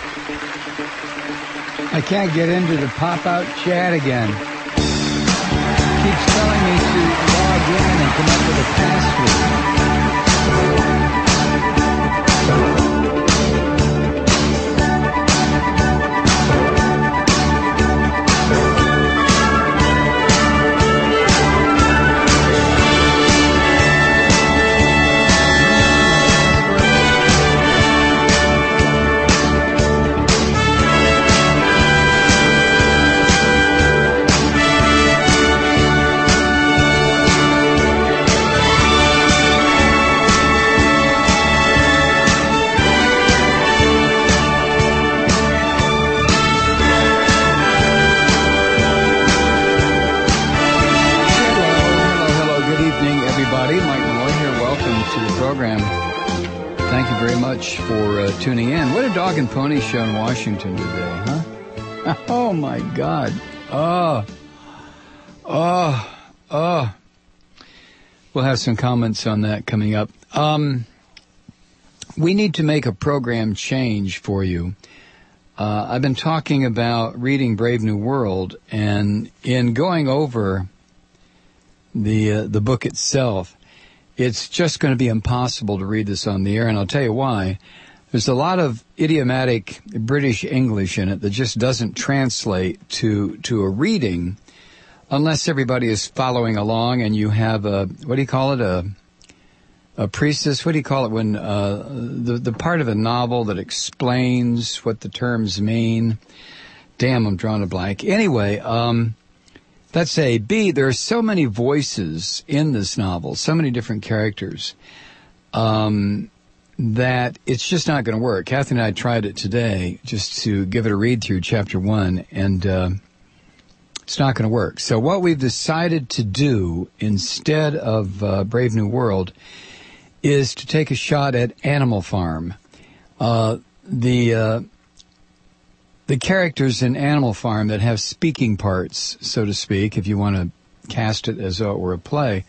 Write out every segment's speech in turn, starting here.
I can't get into the pop-out chat again. Keeps telling me to log in and come up with a password. For tuning in. What a dog and pony show in Washington today, huh? Oh my God. We'll have some comments on that coming up. We need to make a program change for you. I've been talking about reading Brave New World, and in going over the book itself, it's just going to be impossible to read this on the air, and I'll tell you why. There's a lot of idiomatic British English in it that just doesn't translate to a reading unless everybody is following along and you have a, what do you call it, a priestess? What do you call it when the part of a novel that explains what the terms mean? Damn, I'm drawing a blank. Anyway, that's A. B, there are so many voices in this novel, so many different characters, that it's just not going to work. Kathy and I tried it today just to give it a read through chapter 1, and it's not going to work. So what we've decided to do instead of Brave New World is to take a shot at Animal Farm. The characters in Animal Farm that have speaking parts, so to speak, if you want to cast it as though it were a play,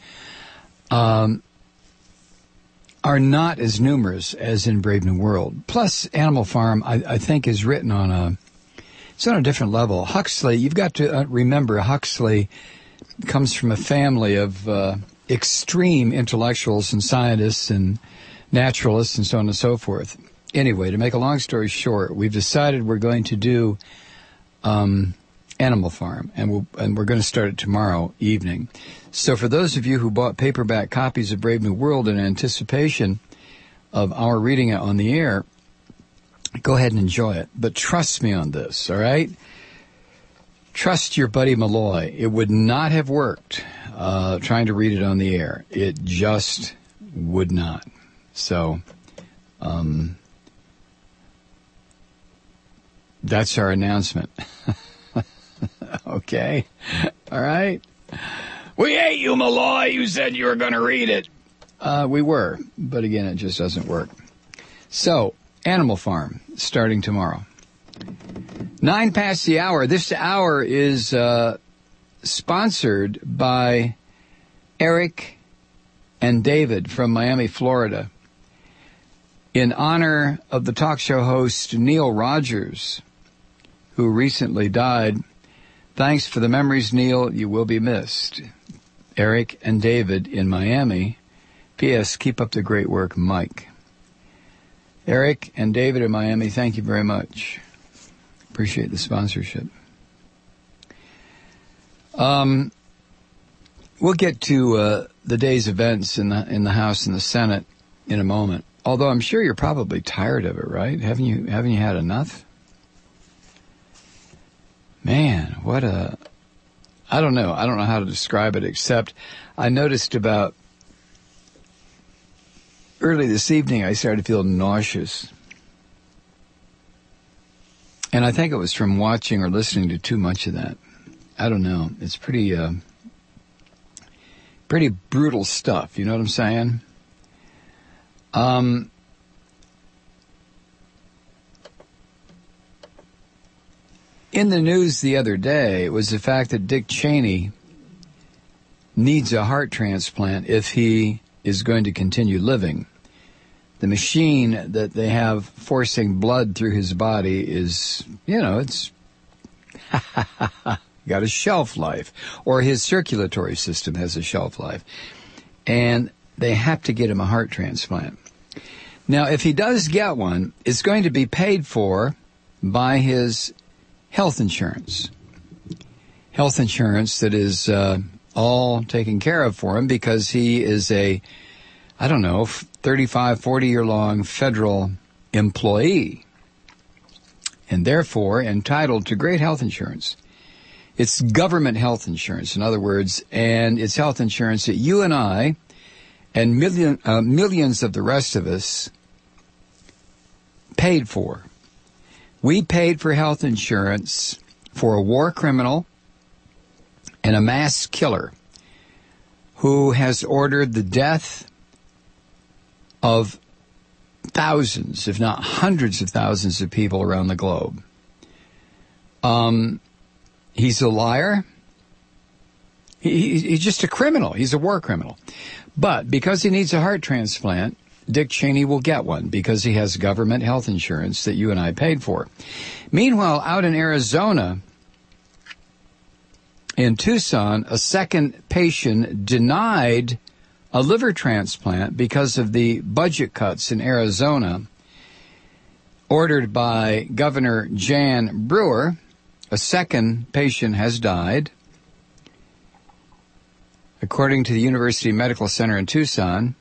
are not as numerous as in Brave New World. Plus, Animal Farm, I think, is written on a different level. Huxley, you've got to remember, Huxley comes from a family of extreme intellectuals and scientists and naturalists and so on and so forth. Anyway, to make a long story short, we've decided we're going to do Animal Farm, and we're going to start it tomorrow evening. So for those of you who bought paperback copies of Brave New World in anticipation of our reading it on the air, go ahead and enjoy it. But trust me on this, all right? Trust your buddy Malloy. It would not have worked trying to read it on the air. It just would not. So that's our announcement. Okay? All right? We hate you, Malloy. You said you were going to read it. We were, but again, it just doesn't work. So, Animal Farm, starting tomorrow. 9 past the hour. This hour is sponsored by Eric and David from Miami, Florida, in honor of the talk show host Neil Rogers, who recently died. Thanks for the memories, Neil. You will be missed. Eric and David in Miami. P.S. Keep up the great work, Mike. Eric and David in Miami, thank you very much. Appreciate the sponsorship. We'll get to the day's events in the House and the Senate in a moment. Although I'm sure you're probably tired of it, right? Haven't you had enough? Man, I don't know how to describe it, except I noticed about early this evening I started feeling nauseous. And I think it was from watching or listening to too much of that. I don't know. It's pretty brutal stuff, you know what I'm saying? In the news the other day was the fact that Dick Cheney needs a heart transplant if he is going to continue living. the machine that they have forcing blood through his body is, it's got a shelf life, or his circulatory system has a shelf life. And they have to get him a heart transplant. Now, if he does get one, it's going to be paid for by his health insurance. Health insurance that is all taken care of for him because he is a, 35, 40-year-long federal employee, and therefore entitled to great health insurance. It's government health insurance, in other words, and it's health insurance that you and I and millions of the rest of us paid for. We paid for health insurance for a war criminal and a mass killer who has ordered the death of thousands, if not hundreds of thousands of people around the globe. He's a liar. He's just a criminal. He's a war criminal. But because he needs a heart transplant, Dick Cheney will get one because he has government health insurance that you and I paid for. Meanwhile, out in Arizona, in Tucson, a second patient denied a liver transplant because of the budget cuts in Arizona ordered by Governor Jan Brewer. A second patient has died. According to the University Medical Center in Tucson,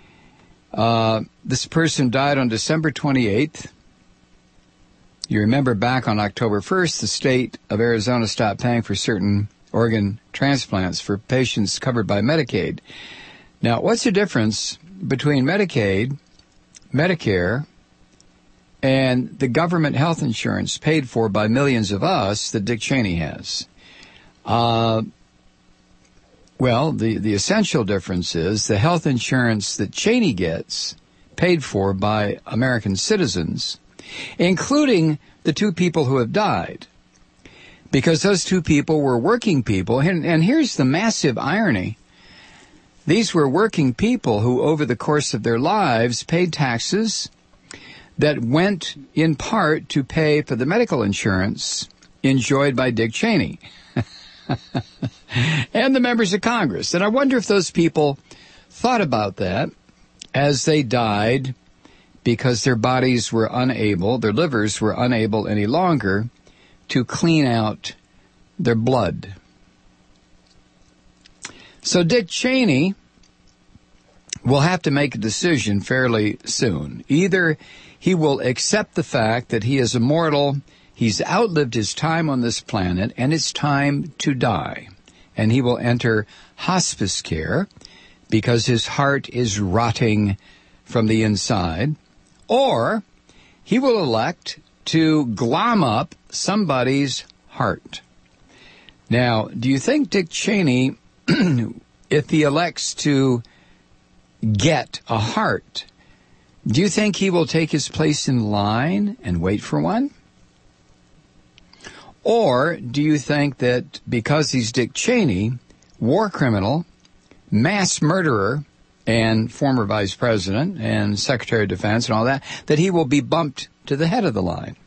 this person died on December 28th. You remember back on October 1st, the state of Arizona stopped paying for certain organ transplants for patients covered by Medicaid. Now, what's the difference between Medicaid, Medicare, and the government health insurance paid for by millions of us that Dick Cheney has? Well, the essential difference is the health insurance that Cheney gets paid for by American citizens, including the two people who have died, because those two people were working people. And here's the massive irony. These were working people who, over the course of their lives, paid taxes that went in part to pay for the medical insurance enjoyed by Dick Cheney and the members of Congress. And I wonder if those people thought about that as they died because their bodies were unable, their livers were unable any longer to clean out their blood. So Dick Cheney will have to make a decision fairly soon. Either he will accept the fact that he is immortal, he's outlived his time on this planet, and it's time to die. And he will enter hospice care because his heart is rotting from the inside. Or he will elect to glom up somebody's heart. Now, do you think Dick Cheney, if he elects to get a heart, do you think he will take his place in line and wait for one? Or do you think that because he's Dick Cheney, war criminal, mass murderer, and former vice president and secretary of defense and all that, that he will be bumped to the head of the line?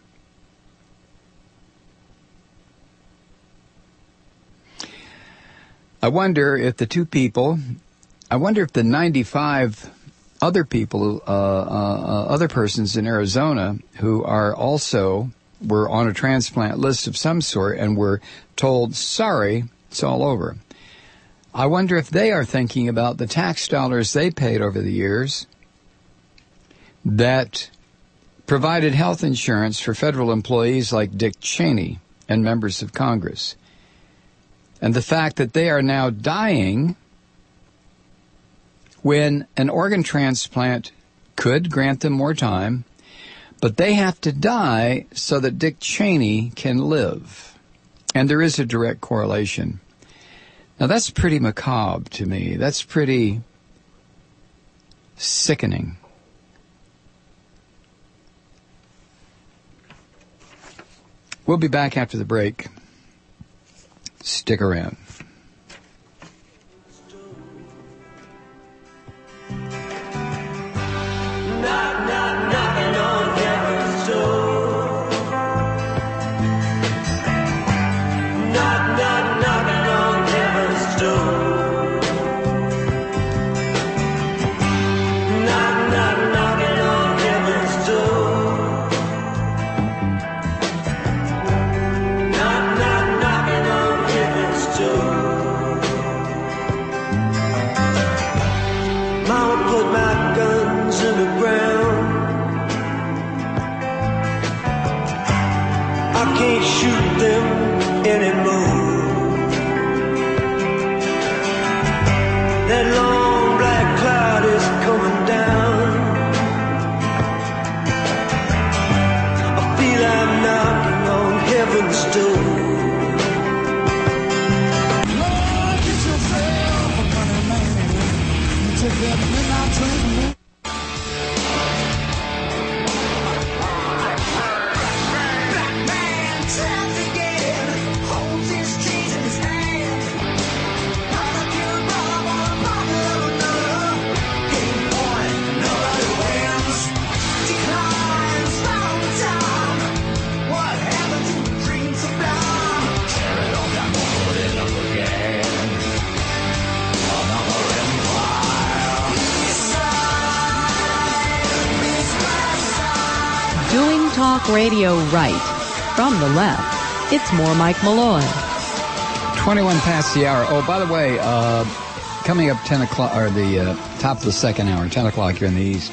I wonder if the if the 95 other people, other persons in Arizona who are also were on a transplant list of some sort and were told, sorry, it's all over. I wonder if they are thinking about the tax dollars they paid over the years that provided health insurance for federal employees like Dick Cheney and members of Congress. And the fact that they are now dying when an organ transplant could grant them more time, but they have to die so that Dick Cheney can live. And there is a direct correlation. Now, that's pretty macabre to me. That's pretty sickening. We'll be back after the break. Stick around. Not can't shoot them anymore. That long black cloud is coming down. I feel I'm knocking on heaven's door. Lord, get yourself a gunner, man. You take that midnight train. Doing talk radio right. From the left, it's more Mike Malloy. 21 past the hour. Oh, by the way, coming up 10 o'clock, or the top of the second hour, 10 o'clock here in the East,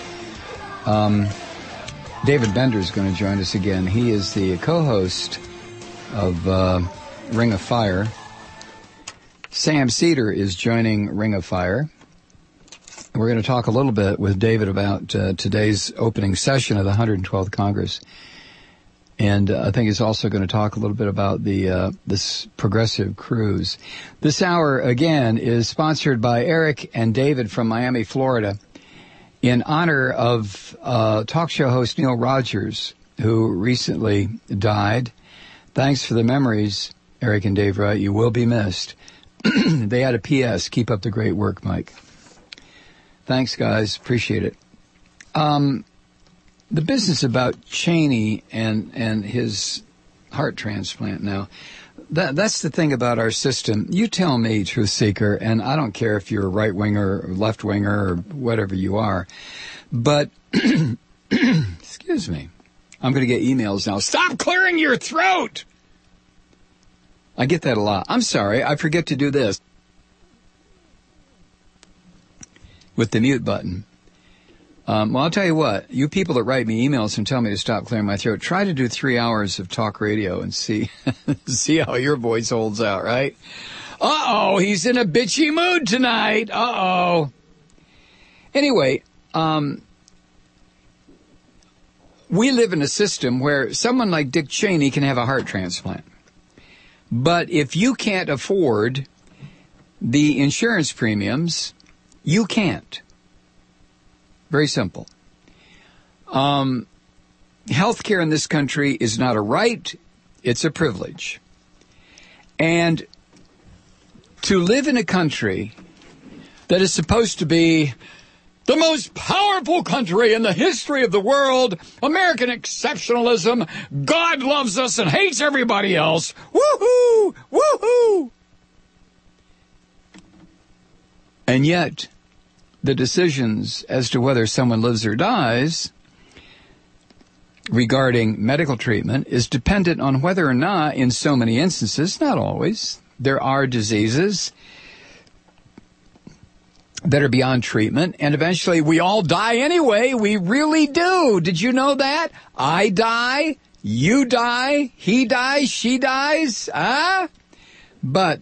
David Bender is going to join us again. He is the co-host of Ring of Fire. Sam Cedar is joining Ring of Fire. We're going to talk a little bit with David about today's opening session of the 112th Congress. And I think he's also going to talk a little bit about this progressive cruise. This hour, again, is sponsored by Eric and David from Miami, Florida, in honor of talk show host Neil Rogers, who recently died. Thanks for the memories, Eric and Dave Wright. You will be missed. They had a P.S. Keep up the great work, Mike. Thanks, guys. Appreciate it. The business about Cheney and his heart transplant now, that's the thing about our system. You tell me, Truth Seeker, and I don't care if you're a right-winger or left-winger or whatever you are, but, excuse me, I'm going to get emails now. Stop clearing your throat! I get that a lot. I'm sorry, I forget to do this with the mute button. Well, I'll tell you what, you people that write me emails and tell me to stop clearing my throat, try to do 3 hours of talk radio and see how your voice holds out, right? Uh-oh, he's in a bitchy mood tonight. Uh-oh. Anyway, we live in a system where someone like Dick Cheney can have a heart transplant. But if you can't afford the insurance premiums, you can't. Very simple. Healthcare in this country is not a right, it's a privilege. And to live in a country that is supposed to be the most powerful country in the history of the world, American exceptionalism, God loves us and hates everybody else, woohoo, woohoo! And yet, the decisions as to whether someone lives or dies regarding medical treatment is dependent on whether or not, in so many instances, not always, there are diseases that are beyond treatment, and eventually we all die anyway. We really do. Did you know that? I die, you die, he dies, she dies, But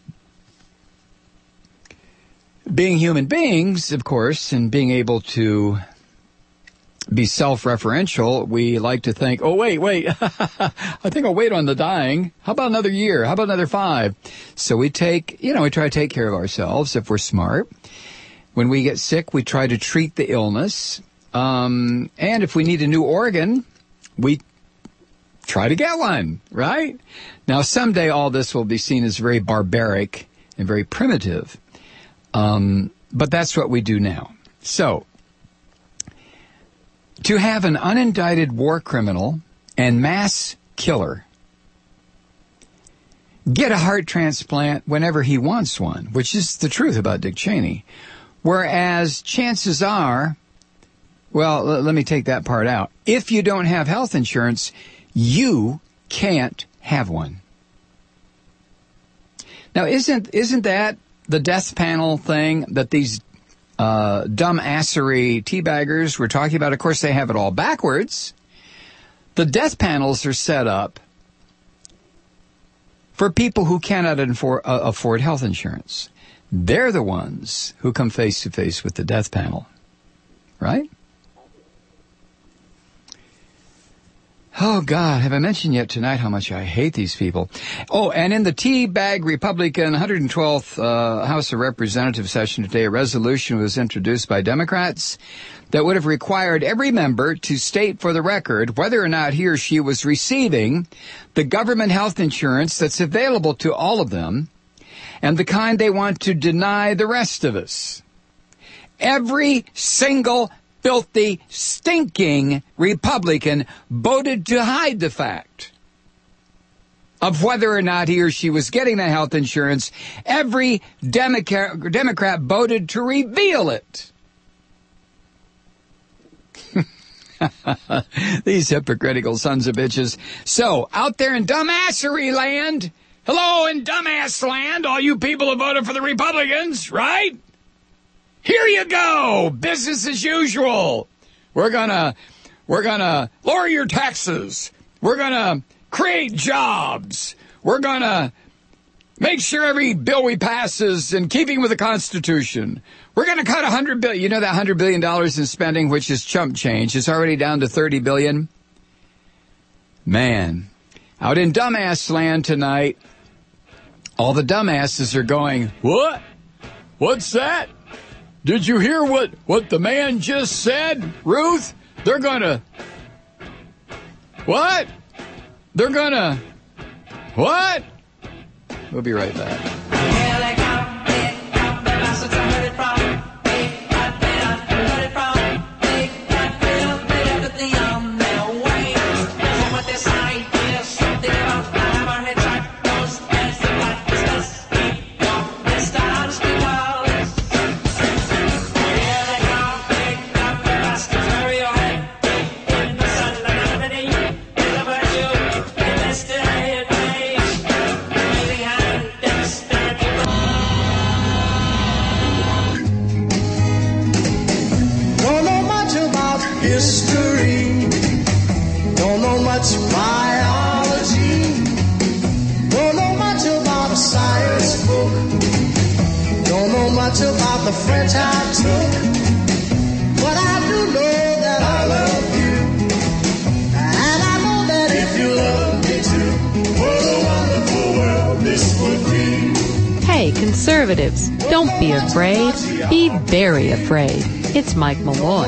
being human beings, of course, and being able to be self-referential, we like to think, oh, wait, I think I'll wait on the dying. How about another year? How about another 5? So we try to take care of ourselves if we're smart. When we get sick, we try to treat the illness. And if we need a new organ, we try to get one, right? Now, someday all this will be seen as very barbaric and very primitive. But that's what we do now. So, to have an unindicted war criminal and mass killer get a heart transplant whenever he wants one, which is the truth about Dick Cheney, whereas chances are, well, let me take that part out. If you don't have health insurance, you can't have one. Now, isn't that the death panel thing that these dumbassery teabaggers were talking about? Of course, they have it all backwards. The death panels are set up for people who cannot afford health insurance. They're the ones who come face to face with the death panel, right? Oh, God, have I mentioned yet tonight how much I hate these people? Oh, and in the teabag Republican 112th House of Representatives session today, a resolution was introduced by Democrats that would have required every member to state for the record whether or not he or she was receiving the government health insurance that's available to all of them and the kind they want to deny the rest of us. Every single filthy, stinking Republican voted to hide the fact of whether or not he or she was getting the health insurance. Every Democrat voted to reveal it. These hypocritical sons of bitches. So, out there in dumbassery land, hello in dumbass land, all you people who voted for the Republicans, right? Here you go. Business as usual. We're gonna lower your taxes. We're gonna create jobs. We're gonna make sure every bill we pass is in keeping with the Constitution. We're gonna cut $100 billion. You know that $100 billion in spending, which is chump change, is already down to $30 billion. Man, out in dumbass land tonight, all the dumbasses are going, what? What's that? Did you hear what the man just said, Ruth? They're gonna... What? They're gonna... What? We'll be right back. History, don't know much biology, don't know much about a science book, don't know much about the French I took, but I do know that I love you, and I know that if you love me too, what a wonderful world this would be. Hey, conservatives, don't be afraid. Be very afraid. It's Mike Malloy.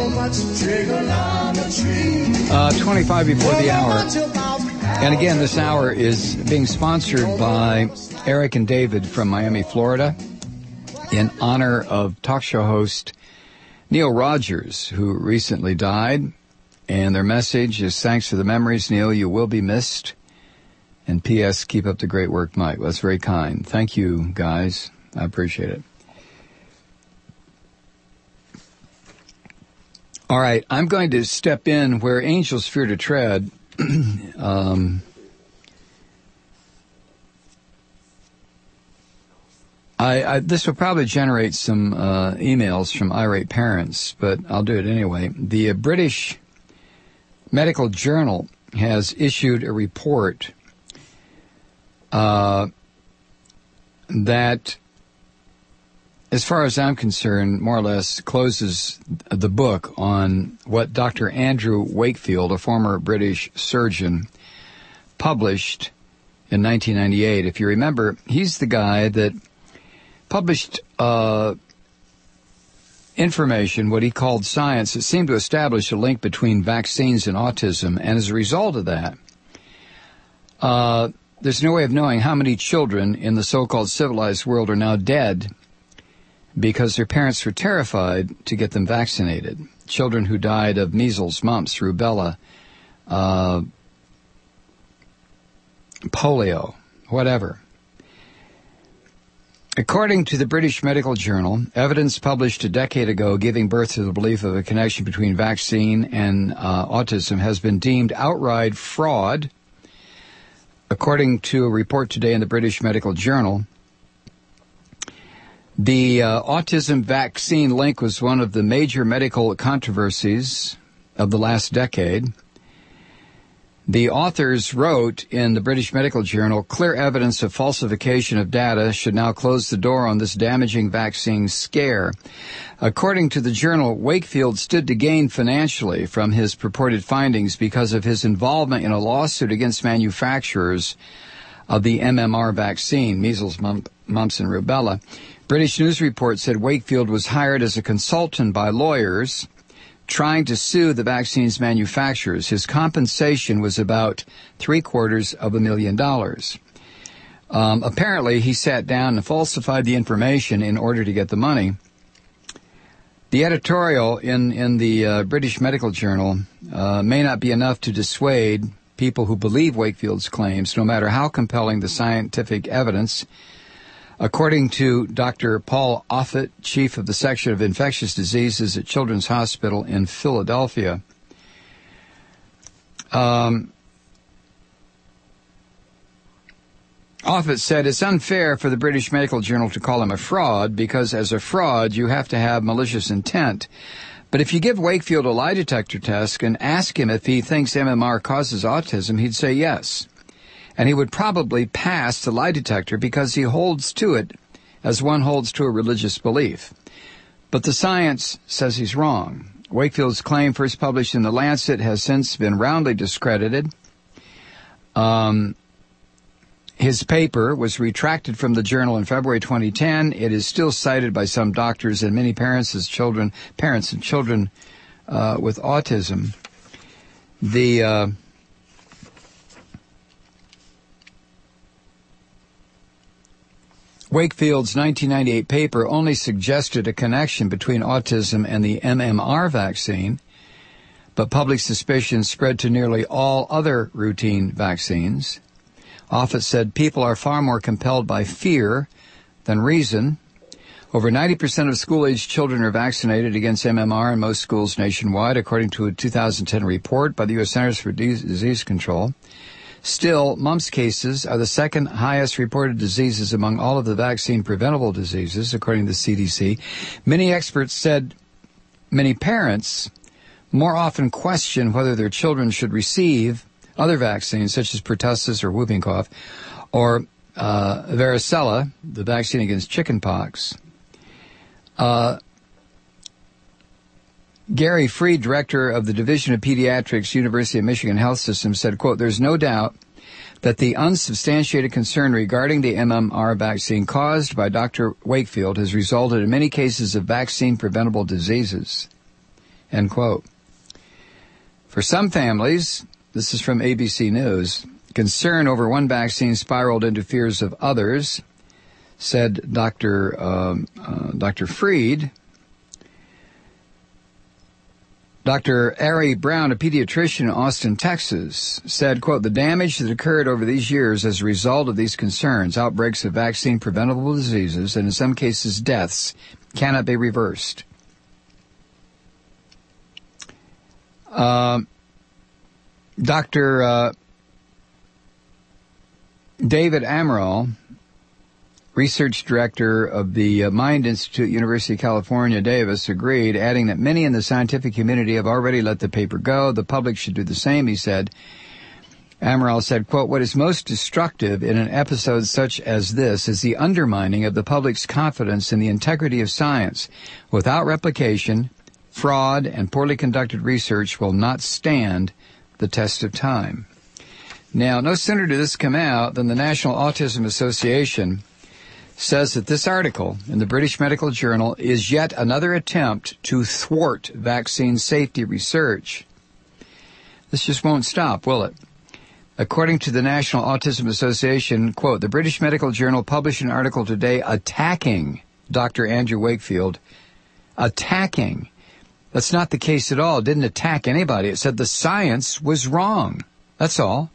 25 before the hour. And again, this hour is being sponsored by Eric and David from Miami, Florida, in honor of talk show host Neil Rogers, who recently died. And their message is, thanks for the memories, Neil, you will be missed. And P.S., keep up the great work, Mike. Well, that's very kind. Thank you, guys. I appreciate it. All right, I'm going to step in where angels fear to tread. This will probably generate some emails from irate parents, but I'll do it anyway. The British Medical Journal has issued a report that, as far as I'm concerned, more or less closes the book on what Dr. Andrew Wakefield, a former British surgeon, published in 1998. If you remember, he's the guy that published information, what he called science, that seemed to establish a link between vaccines and autism. And as a result of that, there's no way of knowing how many children in the so-called civilized world are now dead because their parents were terrified to get them vaccinated. Children who died of measles, mumps, rubella, polio, whatever. According to the British Medical Journal, evidence published a decade ago giving birth to the belief of a connection between vaccine and autism has been deemed outright fraud. According to a report today in the British Medical Journal, the autism vaccine link was one of the major medical controversies of the last decade. The authors wrote in the British Medical Journal, clear evidence of falsification of data should now close the door on this damaging vaccine scare. According to the journal, Wakefield stood to gain financially from his purported findings because of his involvement in a lawsuit against manufacturers of the MMR vaccine, measles, mumps, and rubella. British news report said Wakefield was hired as a consultant by lawyers trying to sue the vaccine's manufacturers. His compensation was about $750,000. Apparently, he sat down and falsified the information in order to get the money. The editorial in the British Medical Journal may not be enough to dissuade people who believe Wakefield's claims, no matter how compelling the scientific evidence. According to Dr. Paul Offit, chief of the section of infectious diseases at Children's Hospital in Philadelphia, Offit said it's unfair for the British Medical Journal to call him a fraud because as a fraud you have to have malicious intent. But if you give Wakefield a lie detector test and ask him if he thinks MMR causes autism, he'd say yes. And he would probably pass the lie detector because he holds to it as one holds to a religious belief. But the science says he's wrong. Wakefield's claim, first published in The Lancet, has since been roundly discredited. His paper was retracted from the journal in February 2010. It is still cited by some doctors and many parents of children with autism. Wakefield's 1998 paper only suggested a connection between autism and the MMR vaccine, but public suspicion spread to nearly all other routine vaccines. Offit said people are far more compelled by fear than reason. Over 90% of school-aged children are vaccinated against MMR in most schools nationwide, according to a 2010 report by the U.S. Centers for Disease Control. Still, mumps cases are the second highest reported diseases among all of the vaccine-preventable diseases, according to the CDC. Many experts said many parents more often question whether their children should receive other vaccines, such as pertussis or whooping cough, or varicella, the vaccine against chickenpox. Gary Freed, director of the Division of Pediatrics, University of Michigan Health System, said, quote, "There's no doubt that the unsubstantiated concern regarding the MMR vaccine caused by Dr. Wakefield has resulted in many cases of vaccine-preventable diseases." End quote. For some families, this is from ABC News, concern over one vaccine spiraled into fears of others, said Dr. Freed. Dr. Ari Brown, a pediatrician in Austin, Texas, said, quote, "The damage that occurred over these years as a result of these concerns, outbreaks of vaccine-preventable diseases, and in some cases deaths, cannot be reversed." Dr. David Amaral, research director of the Mind Institute, University of California, Davis, agreed, adding that many in the scientific community have already let the paper go. The public should do the same, he said. Amaral said, quote, "What is most destructive in an episode such as this is the undermining of the public's confidence in the integrity of science. Without replication, fraud and poorly conducted research will not stand the test of time." Now, no sooner did this come out than the National Autism Association says that this article in the British Medical Journal is yet another attempt to thwart vaccine safety research. This just won't stop, will it? According to the National Autism Association, quote, "The British Medical Journal published an article today attacking Dr. Andrew Wakefield." Attacking. That's not the case at all. It didn't attack anybody. It said the science was wrong. That's all.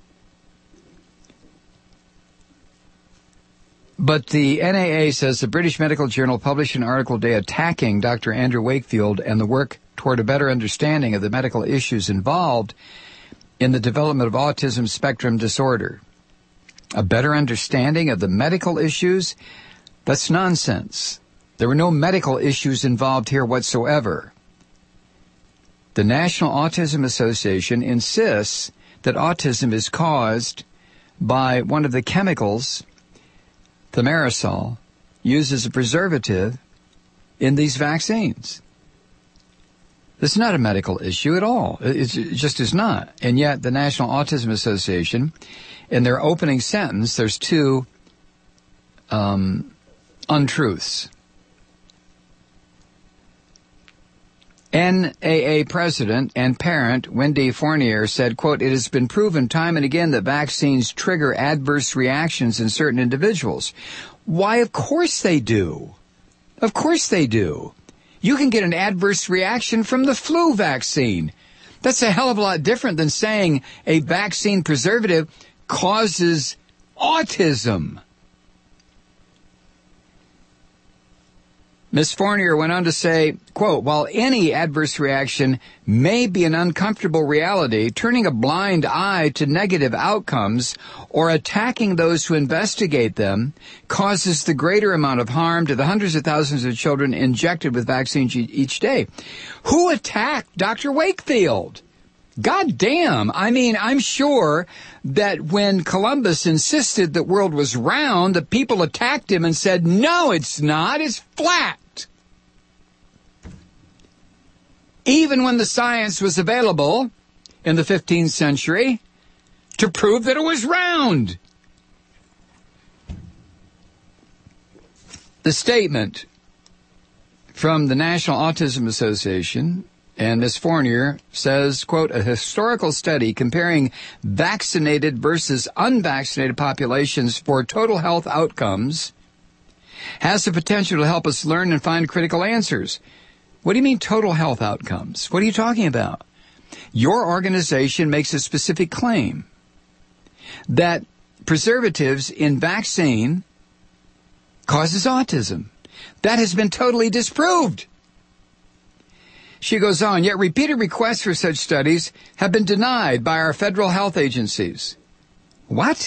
But the NAA says the British Medical Journal published an article today attacking Dr. Andrew Wakefield and the work toward a better understanding of the medical issues involved in the development of autism spectrum disorder. A better understanding of the medical issues? That's nonsense. There were no medical issues involved here whatsoever. The National Autism Association insists that autism is caused by one of the chemicals, thimerosal, used as a preservative in these vaccines. This is not a medical issue at all. It just is not. And yet the National Autism Association, in their opening sentence, there's two untruths. NAA president and parent Wendy Fournier said, quote, "It has been proven time and again that vaccines trigger adverse reactions in certain individuals." Why, of course they do. Of course they do. You can get an adverse reaction from the flu vaccine. That's a hell of a lot different than saying a vaccine preservative causes autism. Ms. Fournier went on to say, quote, "While any adverse reaction may be an uncomfortable reality, turning a blind eye to negative outcomes or attacking those who investigate them causes the greater amount of harm to the hundreds of thousands of children injected with vaccines each day." Who attacked Dr. Wakefield? God damn. I mean, I'm sure that when Columbus insisted the world was round, the people attacked him and said, "No, it's not. It's flat." Even when the science was available in the 15th century to prove that it was round. The statement from the National Autism Association and Ms. Fournier says, quote, "A historical study comparing vaccinated versus unvaccinated populations for total health outcomes has the potential to help us learn and find critical answers." What do you mean total health outcomes? What are you talking about? Your organization makes a specific claim that preservatives in vaccine causes autism. That has been totally disproved. She goes on, "Yet repeated requests for such studies have been denied by our federal health agencies." What?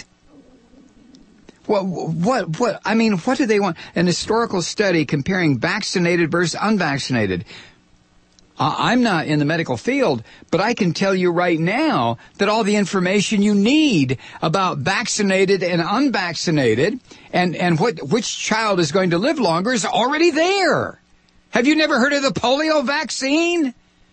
What? I mean, what do they want? An historical study comparing vaccinated versus unvaccinated. I'm not in the medical field, but I can tell you right now that all the information you need about vaccinated and unvaccinated and which child is going to live longer is already there. Have you never heard of the polio vaccine?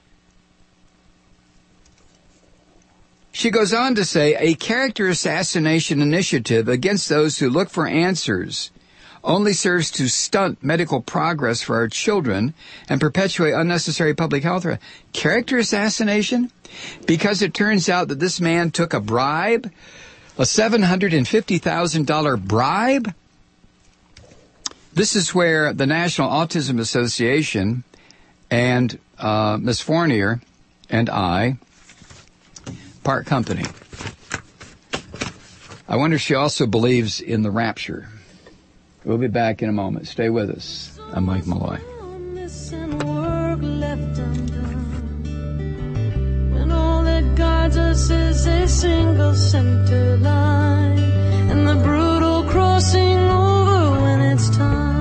She goes on to say, "A character assassination initiative against those who look for answers only serves to stunt medical progress for our children and perpetuate unnecessary public health threats." Character assassination? Because it turns out that this man took a bribe, a $750,000 bribe? This is where the National Autism Association and Ms. Fournier and I part company. I wonder if she also believes in the rapture. We'll be back in a moment. Stay with us. I'm Mike Malloy. When all that guides us is a single center line, and the brutal crossing over when it's time.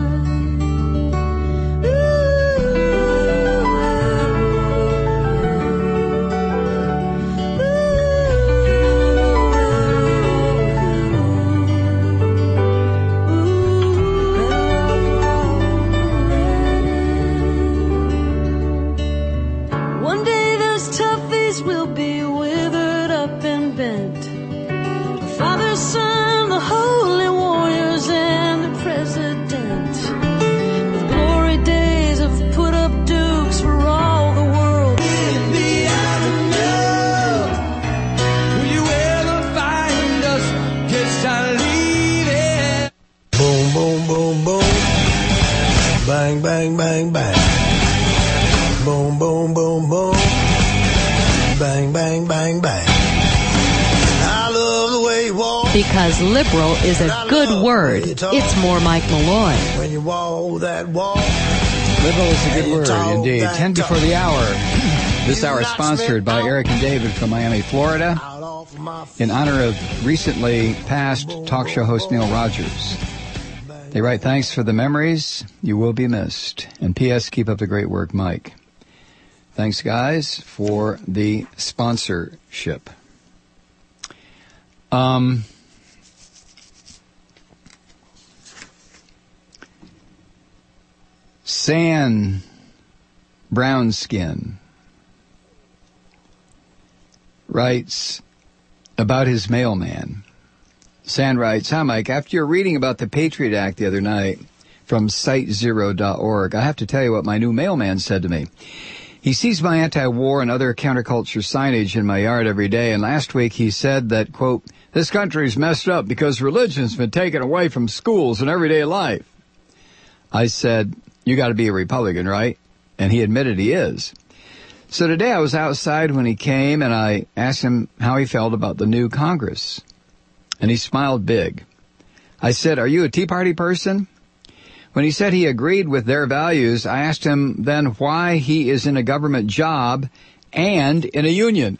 Will be withered up and bent. The Father, Son, the holy warriors, and the President. With glory days have put up dukes for all the world. In the avenue, will you ever find us? Guess I leave it. Boom, boom, boom, boom. Bang, bang, bang, bang. Boom, boom, boom, boom. Bang, bang, bang, bang. I love the way you walk. Because liberal is a good word. It's more Mike Malloy. When you walk that walk. Liberal is a good word, indeed. 10 before the hour. This hour is sponsored by Eric and David from Miami, Florida, in honor of recently passed talk show host Neil Rogers. They write, "Thanks for the memories. You will be missed. And P.S. Keep up the great work, Mike." Thanks, guys, for the sponsorship. San Brownskin writes about his mailman. San writes, "Hi, Mike. After your reading about the Patriot Act the other night from SiteZero.org, I have to tell you what my new mailman said to me. He sees my anti-war and other counterculture signage in my yard every day, and last week he said that, quote, this country's messed up because religion's been taken away from schools and everyday life." I said, "You got to be a Republican, right?" And he admitted he is. So today I was outside when he came, and I asked him how he felt about the new Congress. And he smiled big. I said, "Are you a Tea Party person?" When he said he agreed with their values, I asked him then why he is in a government job and in a union.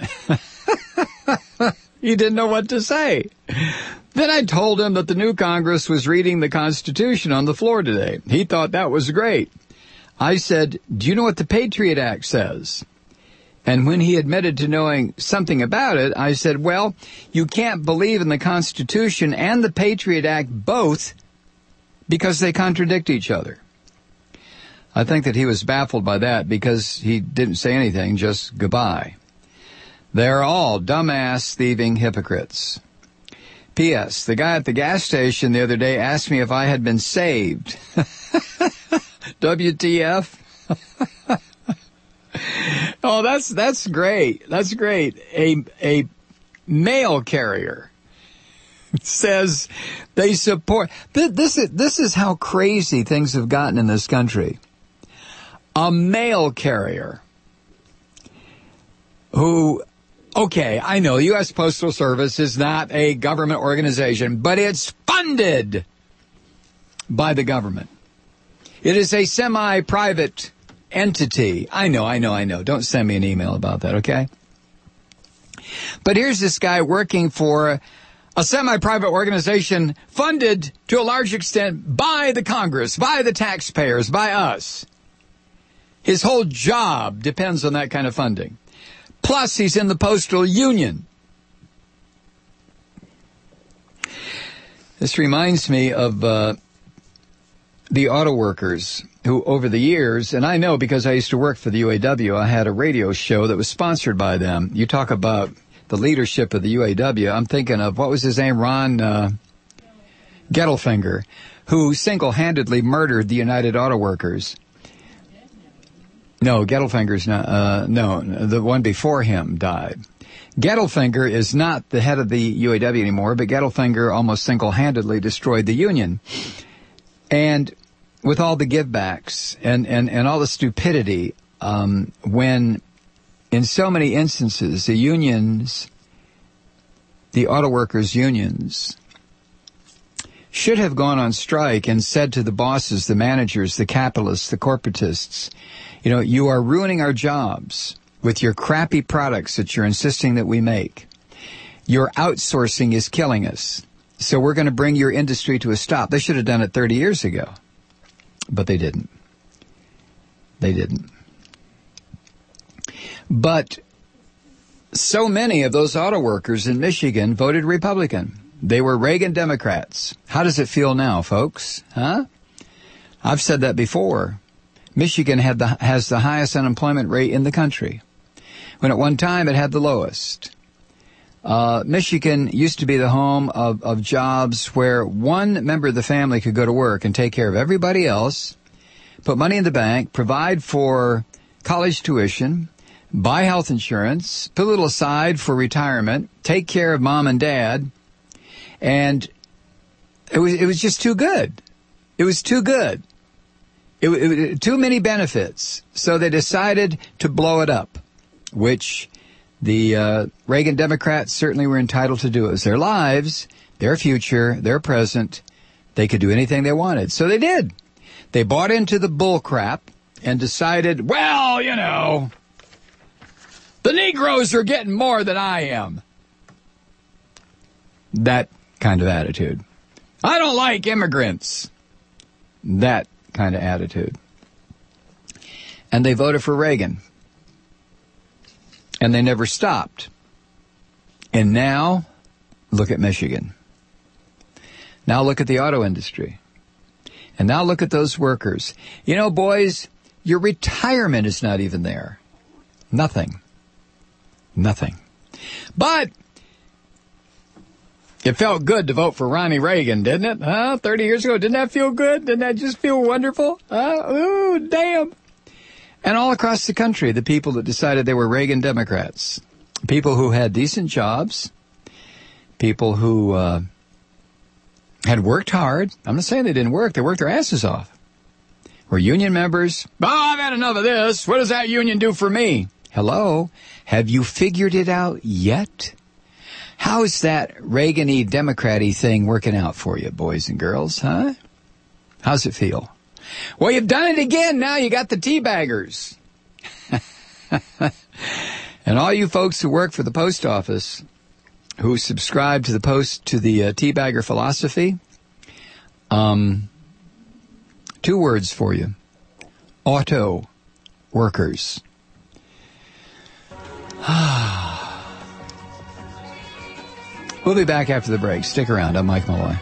He didn't know what to say. Then I told him that the new Congress was reading the Constitution on the floor today. He thought that was great. I said, "Do you know what the Patriot Act says?" And when he admitted to knowing something about it, I said, "Well, you can't believe in the Constitution and the Patriot Act both because they contradict each other." I think that he was baffled by that because he didn't say anything, just goodbye. They're all dumbass, thieving hypocrites. P.S. The guy at the gas station the other day asked me if I had been saved. WTF? Oh, that's great. That's great. A mail carrier says they support. This is how crazy things have gotten in this country. A mail carrier who, okay, I know the U.S. Postal Service is not a government organization, but it's funded by the government. It is a semi-private entity. I know. Don't send me an email about that, okay? But here's this guy working for a semi-private organization funded to a large extent by the Congress, by the taxpayers, by us. His whole job depends on that kind of funding. Plus, he's in the postal union. This reminds me of the auto workers who, over the years, and I know because I used to work for the UAW, I had a radio show that was sponsored by them. You talk about the leadership of the UAW. I'm thinking of, what was his name, Ron Gettelfinger, who single-handedly murdered the United Auto Workers. No, Gettelfinger's not, no, the one before him died. Gettelfinger is not the head of the UAW anymore, but Gettelfinger almost single-handedly destroyed the union. And with all the givebacks and all the stupidity, when in so many instances the unions, the auto workers' unions, should have gone on strike and said to the bosses, the managers, the capitalists, the corporatists, you know, you are ruining our jobs with your crappy products that you're insisting that we make. Your outsourcing is killing us. So we're going to bring your industry to a stop. They should have done it 30 years ago. But they didn't. They didn't. But so many of those auto workers in Michigan voted Republican. They were Reagan Democrats. How does it feel now, folks? Huh? I've said that before. Michigan has the highest unemployment rate in the country, when at one time it had the lowest. Michigan used to be the home of jobs where one member of the family could go to work and take care of everybody else, put money in the bank, provide for college tuition, buy health insurance, put a little aside for retirement, take care of mom and dad, and it was just too good. It was too good. It too many benefits. So they decided to blow it up, which the Reagan Democrats certainly were entitled to do. It was their lives, their future, their present. They could do anything they wanted. So they did. They bought into the bull crap and decided, well, you know, the Negroes are getting more than I am. That kind of attitude. I don't like immigrants. That kind of attitude. And they voted for Reagan. And they never stopped. And now look at Michigan. Now look at the auto industry. And now look at those workers. You know, boys, your retirement is not even there. Nothing. But it felt good to vote for Ronnie Reagan, didn't it? 30 years ago. Didn't that feel good? Didn't that just feel wonderful? Ooh, damn. And all across the country, the people that decided they were Reagan Democrats, people who had decent jobs, people who had worked hard. I'm not saying they didn't work. They worked their asses off. Were union members. Oh, I've had enough of this. What does that union do for me? Hello? Have you figured it out yet? How's that Reagan-y, Democrat-y thing working out for you, boys and girls, huh? How's it feel? Well, you've done it again. Now you got the teabaggers. And all you folks who work for the post office, who subscribe to the teabagger philosophy, 2 words for you. Auto workers. We'll be back after the break. Stick around. I'm Mike Malloy.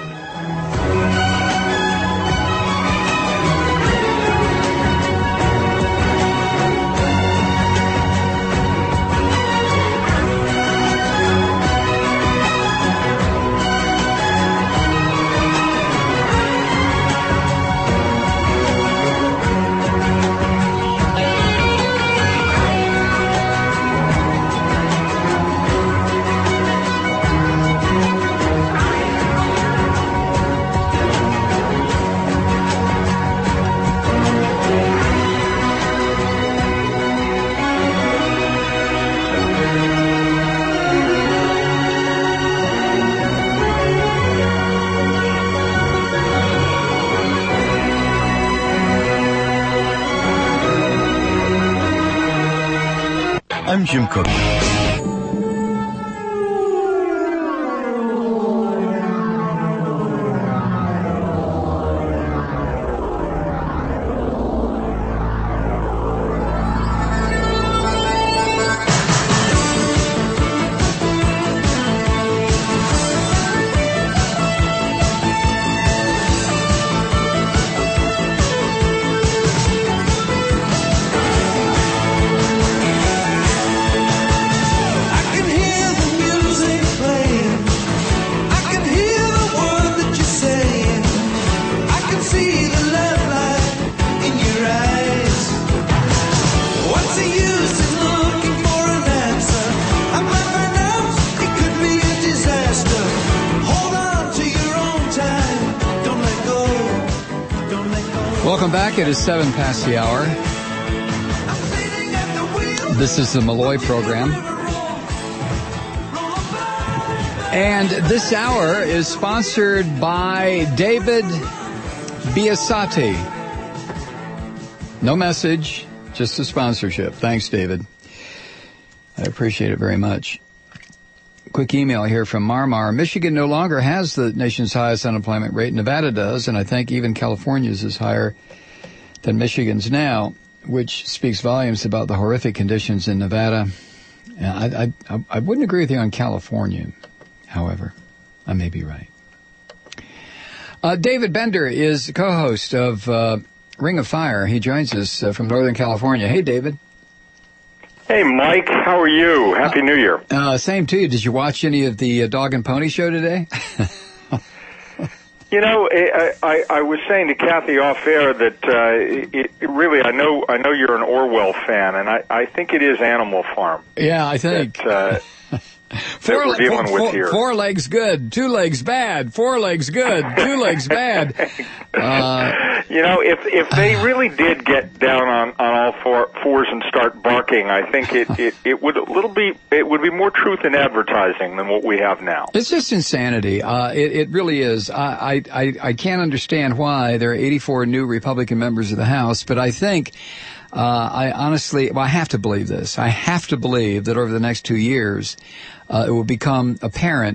I'm Jim Cook. Welcome back. It is 7 past the hour. This is the Malloy program. And this hour is sponsored by David Biasati. No message, just a sponsorship. Thanks, David. I appreciate it very much. Quick email here from Marmar. Michigan no longer has the nation's highest unemployment rate. Nevada does, and I think even California's is higher than Michigan's now, which speaks volumes about the horrific conditions in Nevada. I wouldn't agree with you on California, however. I may be right. David Bender is co-host of Ring of Fire. He joins us from Northern California. Hey, David. Hey, Mike. How are you? Happy New Year. Same to you. Did you watch any of the Dog and Pony show today? You know, I was saying to Kathy off air that it really, I know you're an Orwell fan, and I think it is Animal Farm. Yeah, I think. That we're dealing with here. 4 legs good, 2 legs bad, 4 legs good, 2 legs bad. You know, if they really did get down on all fours and start barking, I think it would be more truth in advertising than what we have now. It's just insanity. It really is. I can't understand why there are 84 new Republican members of the House, but I think I have to believe this. I have to believe that over the next 2 years, it will become apparent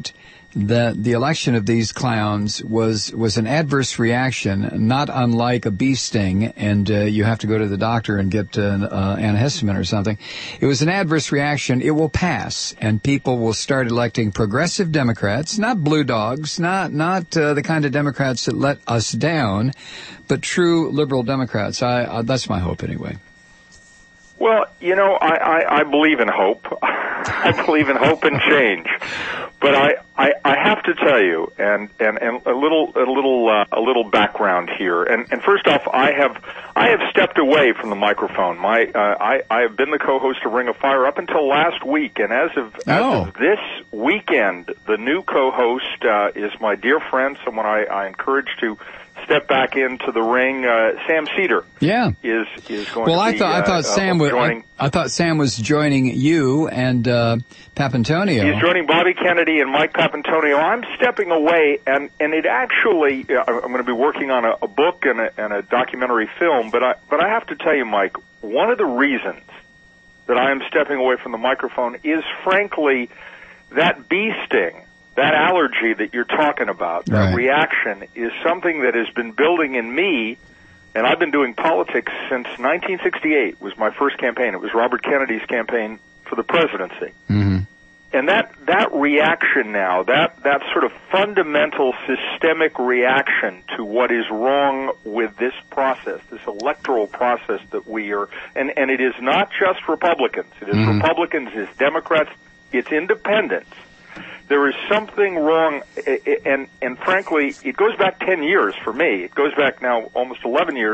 that the election of these clowns was an adverse reaction, not unlike a bee sting, and you have to go to the doctor and get an antihistamine or something. It was an adverse reaction. It will pass, and people will start electing progressive Democrats, not blue dogs, not the kind of Democrats that let us down, but true liberal Democrats. That's my hope anyway. Well, you know, I believe in hope. I believe in hope and change. But I have to tell you, and a little background here. And first off, I have stepped away from the microphone. I have been the co-host of Ring of Fire up until last week, and as of this weekend, the new co-host is my dear friend, someone I encourage to step back into the ring. Sam Cedar. Yeah. Is going. Well, to be, I thought Sam was joining. I thought Sam was joining you and Papantonio. He's joining Bobby Kennedy and Mike Papantonio. I'm stepping away, and it actually I'm going to be working on a book and a documentary film. But I have to tell you, Mike, one of the reasons that I am stepping away from the microphone is, frankly, that bee sting. That allergy that you're talking about, that reaction, is something that has been building in me, and I've been doing politics since 1968 was my first campaign. It was Robert Kennedy's campaign for the presidency. Mm-hmm. And that reaction now, that sort of fundamental systemic reaction to what is wrong with this process, this electoral process that we are, and it is not just Republicans. It is Republicans, it's Democrats, it's independents. There is something wrong, and frankly, it goes back 10 years for me. It goes back now almost 11 years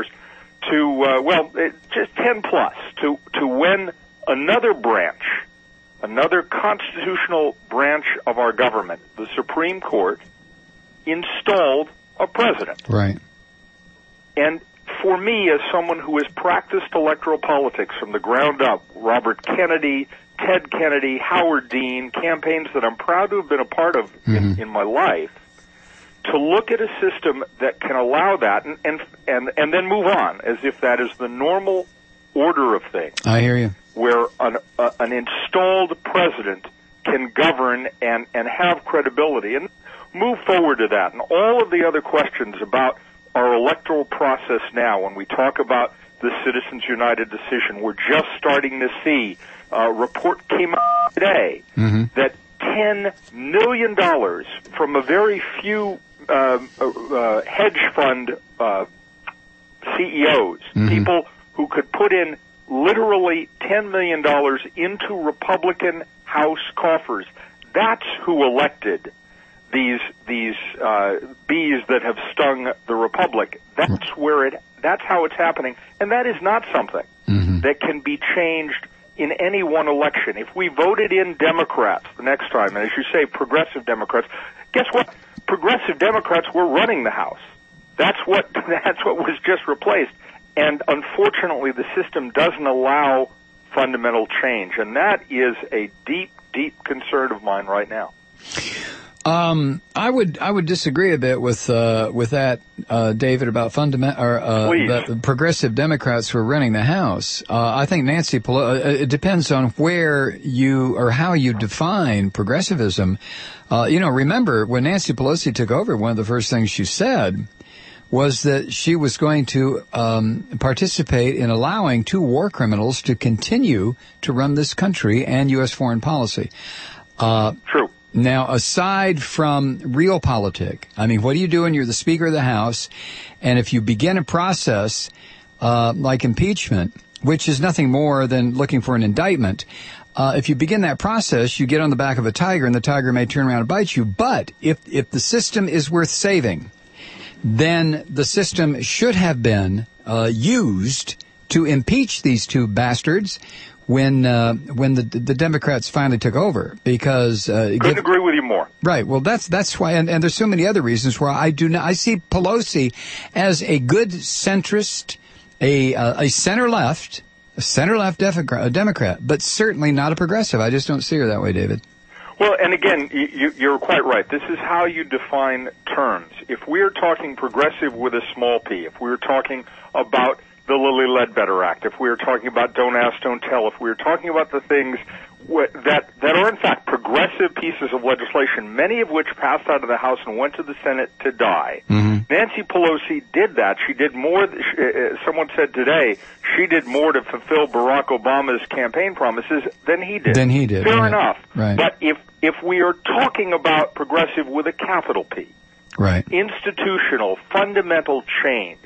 to, just 10 plus, to when another branch, another constitutional branch of our government, the Supreme Court, installed a president. Right. And for me, as someone who has practiced electoral politics from the ground up, Robert Kennedy, Ted Kennedy, Howard Dean, campaigns that I'm proud to have been a part of in my life, to look at a system that can allow that and then move on as if that is the normal order of things. I hear you. Where an installed president can govern and have credibility and move forward to that. And all of the other questions about our electoral process now, when we talk about the Citizens United decision, we're just starting to see a report came out today that $10 million from a very few hedge fund CEOs, people who could put in literally $10 million into Republican House coffers. That's who elected these bees that have stung the Republic. That's how it's happening, and that is not something that can be changed in any one election. If we voted in Democrats the next time, and as you say, progressive Democrats, guess what? Progressive Democrats were running the House. That's what was just replaced. And unfortunately, the system doesn't allow fundamental change, and that is a deep, deep concern of mine right now. I would disagree a bit with that, David, about that progressive Democrats who are running the House. I think Nancy Pelosi, it depends on where you or how you define progressivism. Remember when Nancy Pelosi took over, one of the first things she said was that she was going to participate in allowing 2 war criminals to continue to run this country and U.S. foreign policy. True. Now, aside from realpolitik, I mean, what do you do when you're the Speaker of the House? And if you begin a process like impeachment, which is nothing more than looking for an indictment, if you begin that process, you get on the back of a tiger, and the tiger may turn around and bite you. But if the system is worth saving, then the system should have been used to impeach these 2 bastards when the Democrats finally took over, because couldn't agree with you more. Right. Well, that's why, and there's so many other reasons why I see Pelosi as a good centrist, a center left Democrat, but certainly not a progressive. I just don't see her that way, David. Well, and again, you're quite right. This is how you define terms. If we're talking progressive with a small p, if we're talking about the Lilly Ledbetter Act, if we were talking about Don't Ask, Don't Tell, if we were talking about the things that are in fact progressive pieces of legislation, many of which passed out of the House and went to the Senate to die. Mm-hmm. Nancy Pelosi did that. She did more. Someone said today she did more to fulfill Barack Obama's campaign promises than he did. Fair right. enough. Right. But if we are talking about progressive with a capital P, right, institutional, fundamental change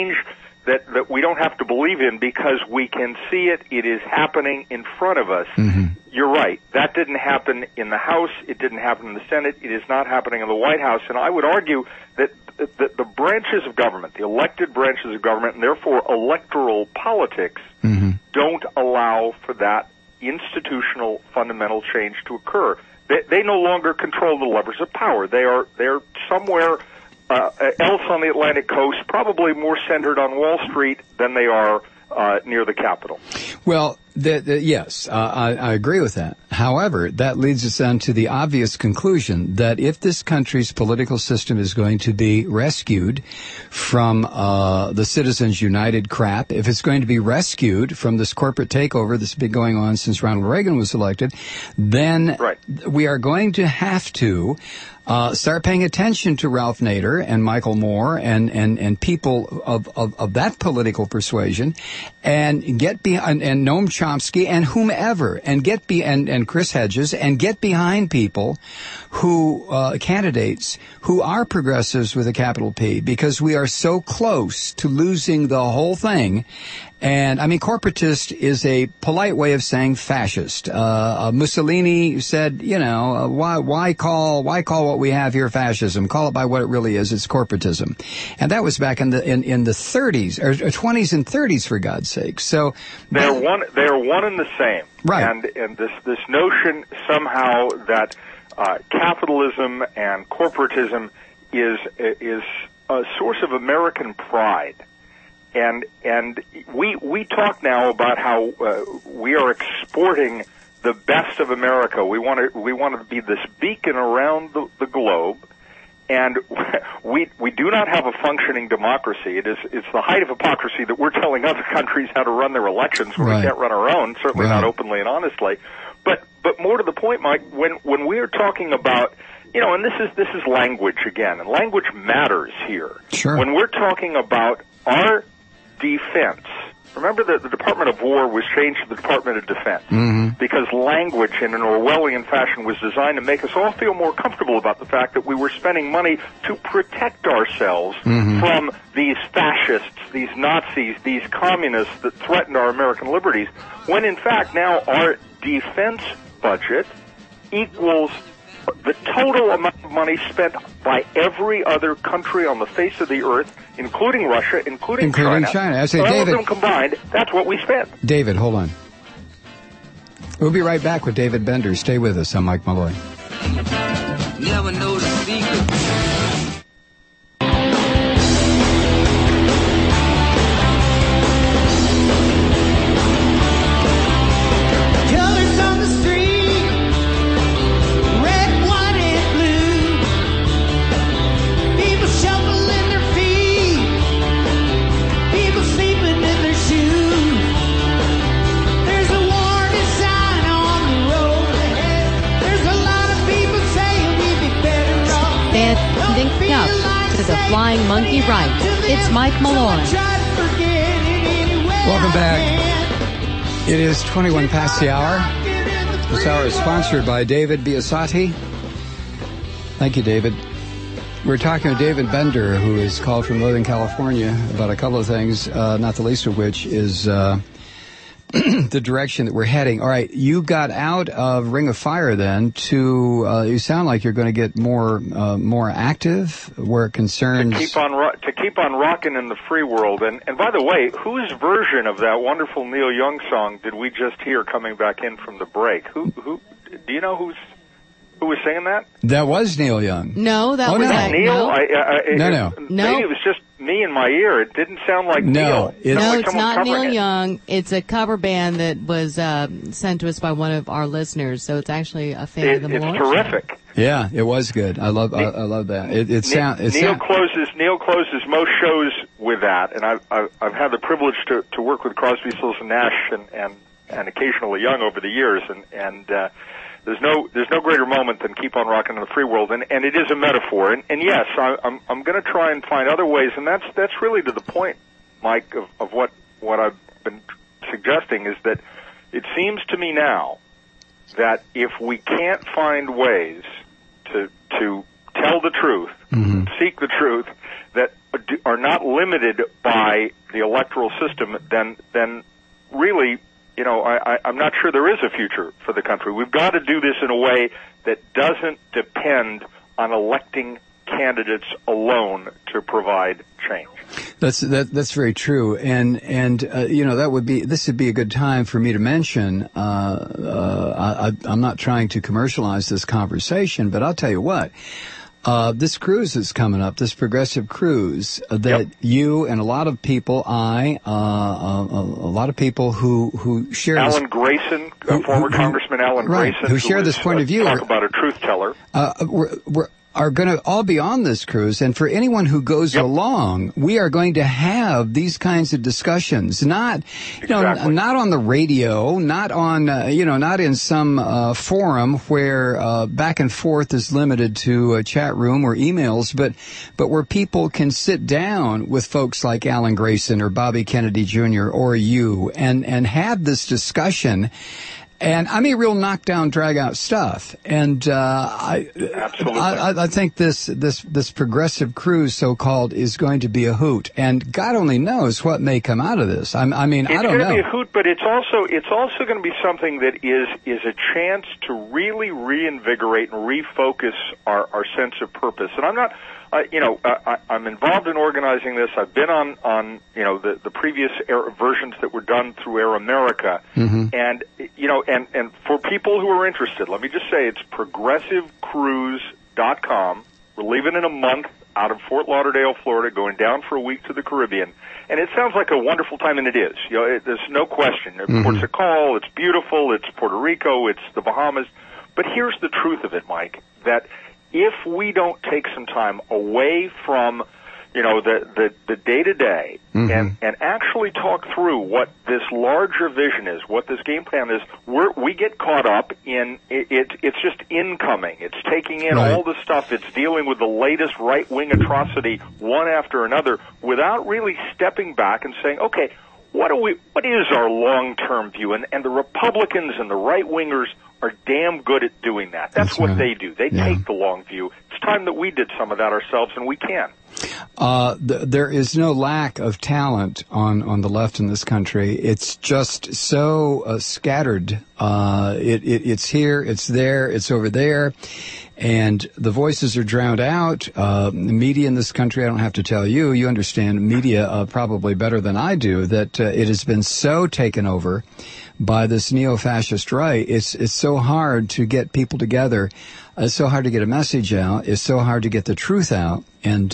that we don't have to believe in because we can see it is happening in front of us. Mm-hmm. You're right. That didn't happen in the House. It didn't happen in the Senate. It is not happening in the White House. And I would argue that the branches of government, the elected branches of government, and therefore electoral politics, mm-hmm. don't allow for that institutional fundamental change to occur. They no longer control the levers of power. They're somewhere else on the Atlantic coast, probably more centered on Wall Street than they are near the Capitol. Well, yes, I agree with that. However, that leads us then to the obvious conclusion that if this country's political system is going to be rescued from the Citizens United crap, if it's going to be rescued from this corporate takeover that's been going on since Ronald Reagan was elected, then we are going to have to start paying attention to Ralph Nader and Michael Moore and people of that political persuasion, and get behind, and Noam Chomsky and whomever, and and Chris Hedges, and get behind people who candidates who are progressives with a capital P, because we are so close to losing the whole thing. And I mean, corporatist is a polite way of saying fascist. Mussolini said, why call what we have here fascism? Call it by what it really is. It's corporatism. And that was back in the 30s or 20s and 30s, for God's sake. So they are one and the same. Right. And this notion somehow that capitalism and corporatism is a source of American pride. And we talk now about how we are exporting the best of America. We want to be this beacon around the globe, and we do not have a functioning democracy. It's the height of hypocrisy that we're telling other countries how to run their elections when we can't run our own, certainly not openly and honestly. But more to the point, Mike, when we are talking about, and this is language again, and language matters here. Sure. When we're talking about our defense. Remember that the Department of War was changed to the Department of Defense because language in an Orwellian fashion was designed to make us all feel more comfortable about the fact that we were spending money to protect ourselves from these fascists, these Nazis, these communists that threatened our American liberties, when in fact now our defense budget equals the total amount of money spent by every other country on the face of the earth, including Russia, including China. I say, all David, of them combined, that's what we spent. David, hold on. We'll be right back with David Bender. Stay with us. I'm Mike Malloy. Never know the secret. The Flying Monkey Ride. It's Mike Malloy. Welcome back. It is 21 past the hour. This hour is sponsored by David Biasati. Thank you, David. We're talking with David Bender, who is called from Northern California, about a couple of things, not the least of which is the direction that we're heading. All right, you got out of Ring of Fire then to, you sound like you're going to get more active where it concerns... To keep on rocking in the free world. And by the way, whose version of that wonderful Neil Young song did we just hear coming back in from the break? Who do you know who was singing that? That was Neil Young. No, that was no. Neil? No. Maybe it was just me in my ear. It didn't sound like Neil. It's not Neil Young. It's a cover band that was sent to us by one of our listeners. So it's actually a fan of the Malone. It's terrific. Yeah, it was good. I love that. Neil closes most shows with that, and I've had the privilege to work with Crosby, Stills and Nash and and occasionally young over the years, and there's no greater moment than keep on rocking in the free world, and it is a metaphor, and yes, I'm going to try and find other ways, and that's really to the point, Mike, of what I've been suggesting, is that it seems to me now that if we can't find ways to tell the truth, seek the truth, that are not limited by the electoral system, then really, I'm not sure there is a future for the country. We've got to do this in a way that doesn't depend on electing candidates alone to provide change. That's very true, and this would be a good time for me to mention. I'm not trying to commercialize this conversation, but I'll tell you what. This cruise that's coming up, this progressive cruise, that you and a lot of people, a lot of people who share Alan Grayson, former Congressman Alan Grayson, who share this point of view, talk about a truth teller, are going to all be on this cruise, and for anyone who goes along, we are going to have these kinds of discussions. Not on the radio, not on, not in some forum where back and forth is limited to a chat room or emails, but where people can sit down with folks like Alan Grayson or Bobby Kennedy Jr. or you and have this discussion. And I mean, real knockdown, drag out stuff. And I think this progressive cruise, so called, is going to be a hoot. And God only knows what may come out of this. I don't know. It's going to be a hoot, but it's also going to be something that is a chance to really reinvigorate and refocus our sense of purpose. And I'm not. I'm involved in organizing this. I've been on the previous versions that were done through Air America, and for people who are interested, let me just say it's progressivecruise.com. We're leaving in a month out of Fort Lauderdale, Florida, going down for a week to the Caribbean, and it sounds like a wonderful time, and it is. There's no question. Port Call, it's beautiful. It's Puerto Rico. It's the Bahamas. But here's the truth of it, Mike, that if we don't take some time away from, the day-to-day and actually talk through what this larger vision is, what this game plan is, we get caught up in it's just incoming. It's taking in all the stuff. It's dealing with the latest right-wing atrocity one after another without really stepping back and saying, okay, what is our long-term view? And the Republicans and the right-wingers are damn good at doing that. That's what they do. They take the long view. It's time that we did some of that ourselves, and we can. There is no lack of talent on the left in this country. It's just so scattered. It's here, it's there, it's over there. And the voices are drowned out. The media in this country, I don't have to tell you, you understand media probably better than I do, that it has been so taken over by this neo-fascist right. It's so hard to get people together. It's so hard to get a message out. It's so hard to get the truth out. And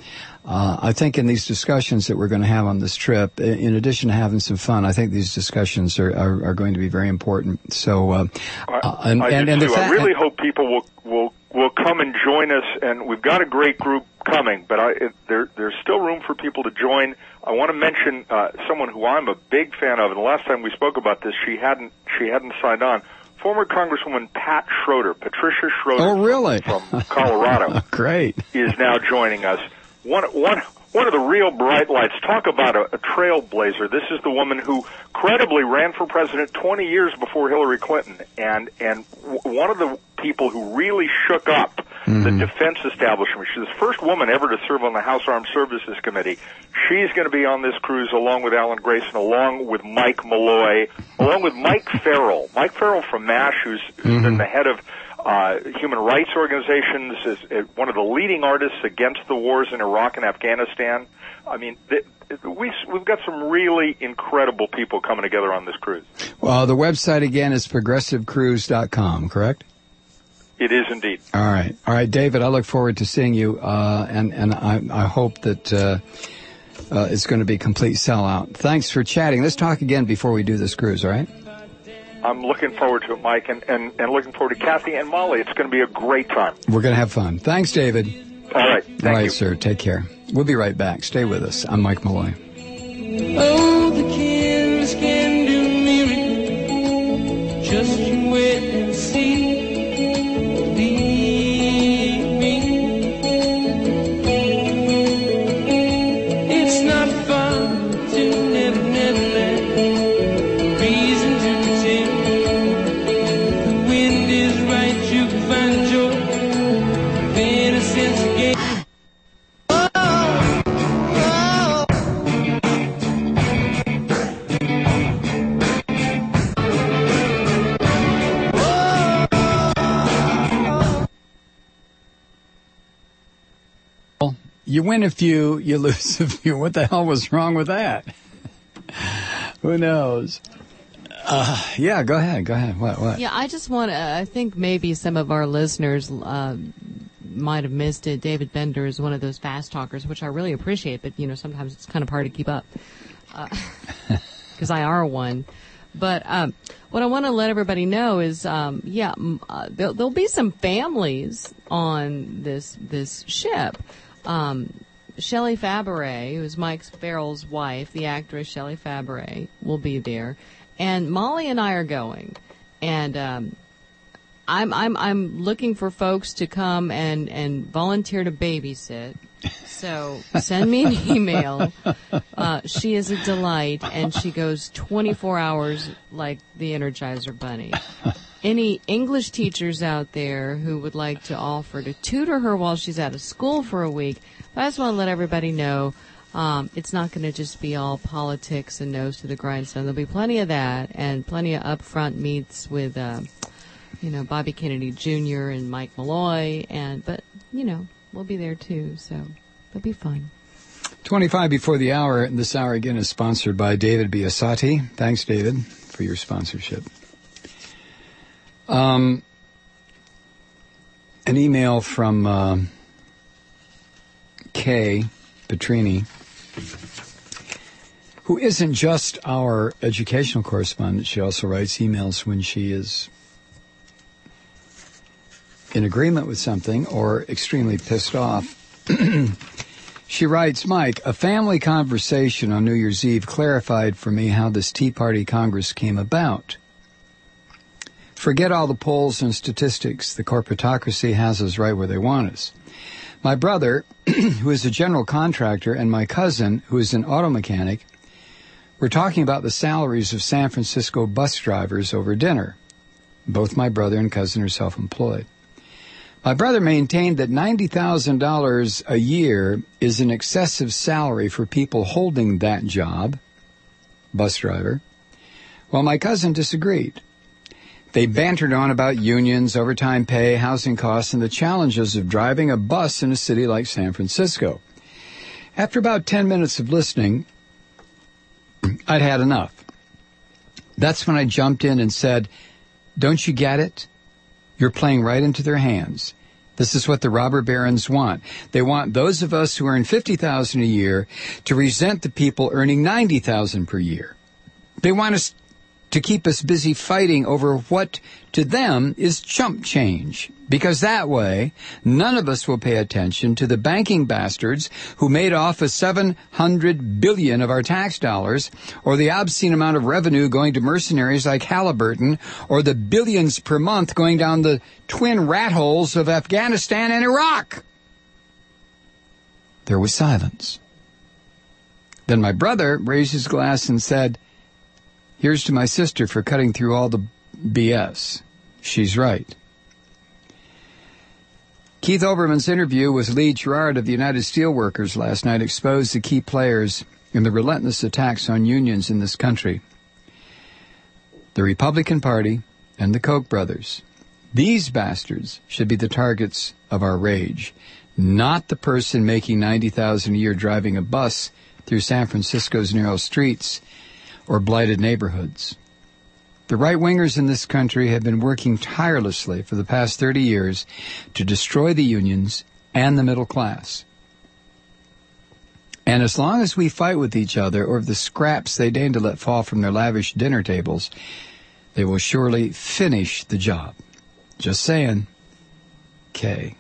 I think in these discussions that we're going to have on this trip, in addition to having some fun, I think these discussions are going to be very important. So, I really hope people will come and join us. And we've got a great group coming, but there's still room for people to join. I want to mention someone who I'm a big fan of, and the last time we spoke about this, she hadn't signed on. Former Congresswoman Patricia Schroeder, oh, really? from Colorado, great, is now joining us. One of the real bright lights. Talk about a trailblazer. This is the woman who credibly ran for president 20 years before Hillary Clinton, and one of the people who really shook up the defense establishment. She's the first woman ever to serve on the House Armed Services Committee. She's going to be on this cruise along with Alan Grayson, along with Mike Malloy, along with Mike Farrell. Mike Farrell from MASH, who's been the head of human rights organizations, is one of the leading artists against the wars in Iraq and Afghanistan. I mean, we've got some really incredible people coming together on this cruise. Well, the website again is progressivecruise.com, correct? It is indeed. All right, David. I look forward to seeing you, and I hope that it's going to be a complete sellout. Thanks for chatting. Let's talk again before we do this cruise. All right. I'm looking forward to it, Mike, and looking forward to Kathy and Molly. It's going to be a great time. We're going to have fun. Thanks, David. All right. Thank you. All right, sir. Take care. We'll be right back. Stay with us. I'm Mike Malloy. Oh, the kids can do miracles. since again. You win a few, you lose a few. What the hell was wrong with that? Who knows? Yeah, go ahead. What? Yeah, I just want to, I think maybe some of our listeners might have missed it. David Bender is one of those fast talkers, which I really appreciate, but, sometimes it's kind of hard to keep up because I are one. But what I want to let everybody know is, there'll be some families on this ship. Shelley Fabares, who's Mike Farrell's wife, the actress Shelley Fabares, will be there, and Molly and I are going, and I'm looking for folks to come and volunteer to babysit. So send me an email. She is a delight, and she goes 24 hours like the Energizer Bunny. Any English teachers out there who would like to offer to tutor her while she's out of school for a week, but I just want to let everybody know it's not going to just be all politics and nose to the grindstone. There'll be plenty of that and plenty of upfront meets with, Bobby Kennedy Jr. and Mike Malloy, but we'll be there too, so it'll be fun. 25 before the hour, and this hour again is sponsored by David Biasotti. Thanks, David, for your sponsorship. An email from Kay Petrini, who isn't just our educational correspondent. She also writes emails when she is in agreement with something or extremely pissed off. She writes, Mike, a family conversation on New Year's Eve clarified for me how this Tea Party Congress came about. Forget all the polls and statistics. The corporatocracy has us right where they want us. My brother, who is a general contractor, and my cousin, who is an auto mechanic, were talking about the salaries of San Francisco bus drivers over dinner. Both my brother and cousin are self-employed. My brother maintained that $90,000 a year is an excessive salary for people holding that job, bus driver, while my cousin disagreed. They bantered on about unions, overtime pay, housing costs, and the challenges of driving a bus in a city like San Francisco. After about 10 minutes of listening, I'd had enough. That's when I jumped in and said, don't you get it? You're playing right into their hands. This is what the robber barons want. They want those of us who earn $50,000 a year to resent the people earning $90,000 per year. They want us to keep us busy fighting over what to them is chump change, because that way none of us will pay attention to the banking bastards who made off with $700 billion of our tax dollars, or the obscene amount of revenue going to mercenaries like Halliburton, or the billions per month going down the twin rat holes of Afghanistan and Iraq. There was silence. Then my brother raised his glass and said, here's to my sister for cutting through all the BS. She's right. Keith Olbermann's interview with Lee Gerard of the United Steelworkers last night exposed the key players in the relentless attacks on unions in this country. The Republican Party and the Koch brothers. These bastards should be the targets of our rage, not the person making $90,000 a year driving a bus through San Francisco's narrow streets or blighted neighborhoods. The right-wingers in this country have been working tirelessly for the past 30 years to destroy the unions and the middle class. And as long as we fight with each other over the scraps they deign to let fall from their lavish dinner tables, they will surely finish the job. Just saying. Kay.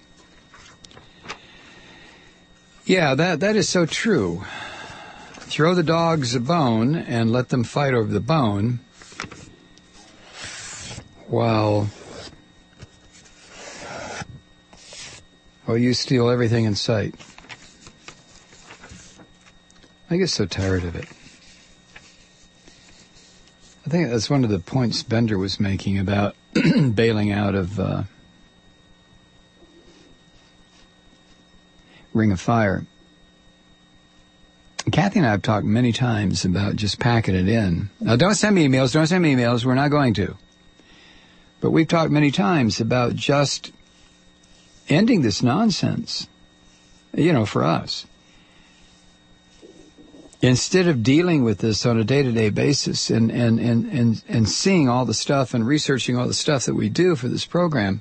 Yeah, that is so true. Throw the dogs a bone and let them fight over the bone, while you steal everything in sight. I get so tired of it. I think that's one of the points Bender was making about bailing out of Ring of Fire. Kathy and I have talked many times about just packing it in. Now, don't send me emails. We're not going to. But we've talked many times about just ending this nonsense, for us. Instead of dealing with this on a day-to-day basis and seeing all the stuff and researching all the stuff that we do for this program,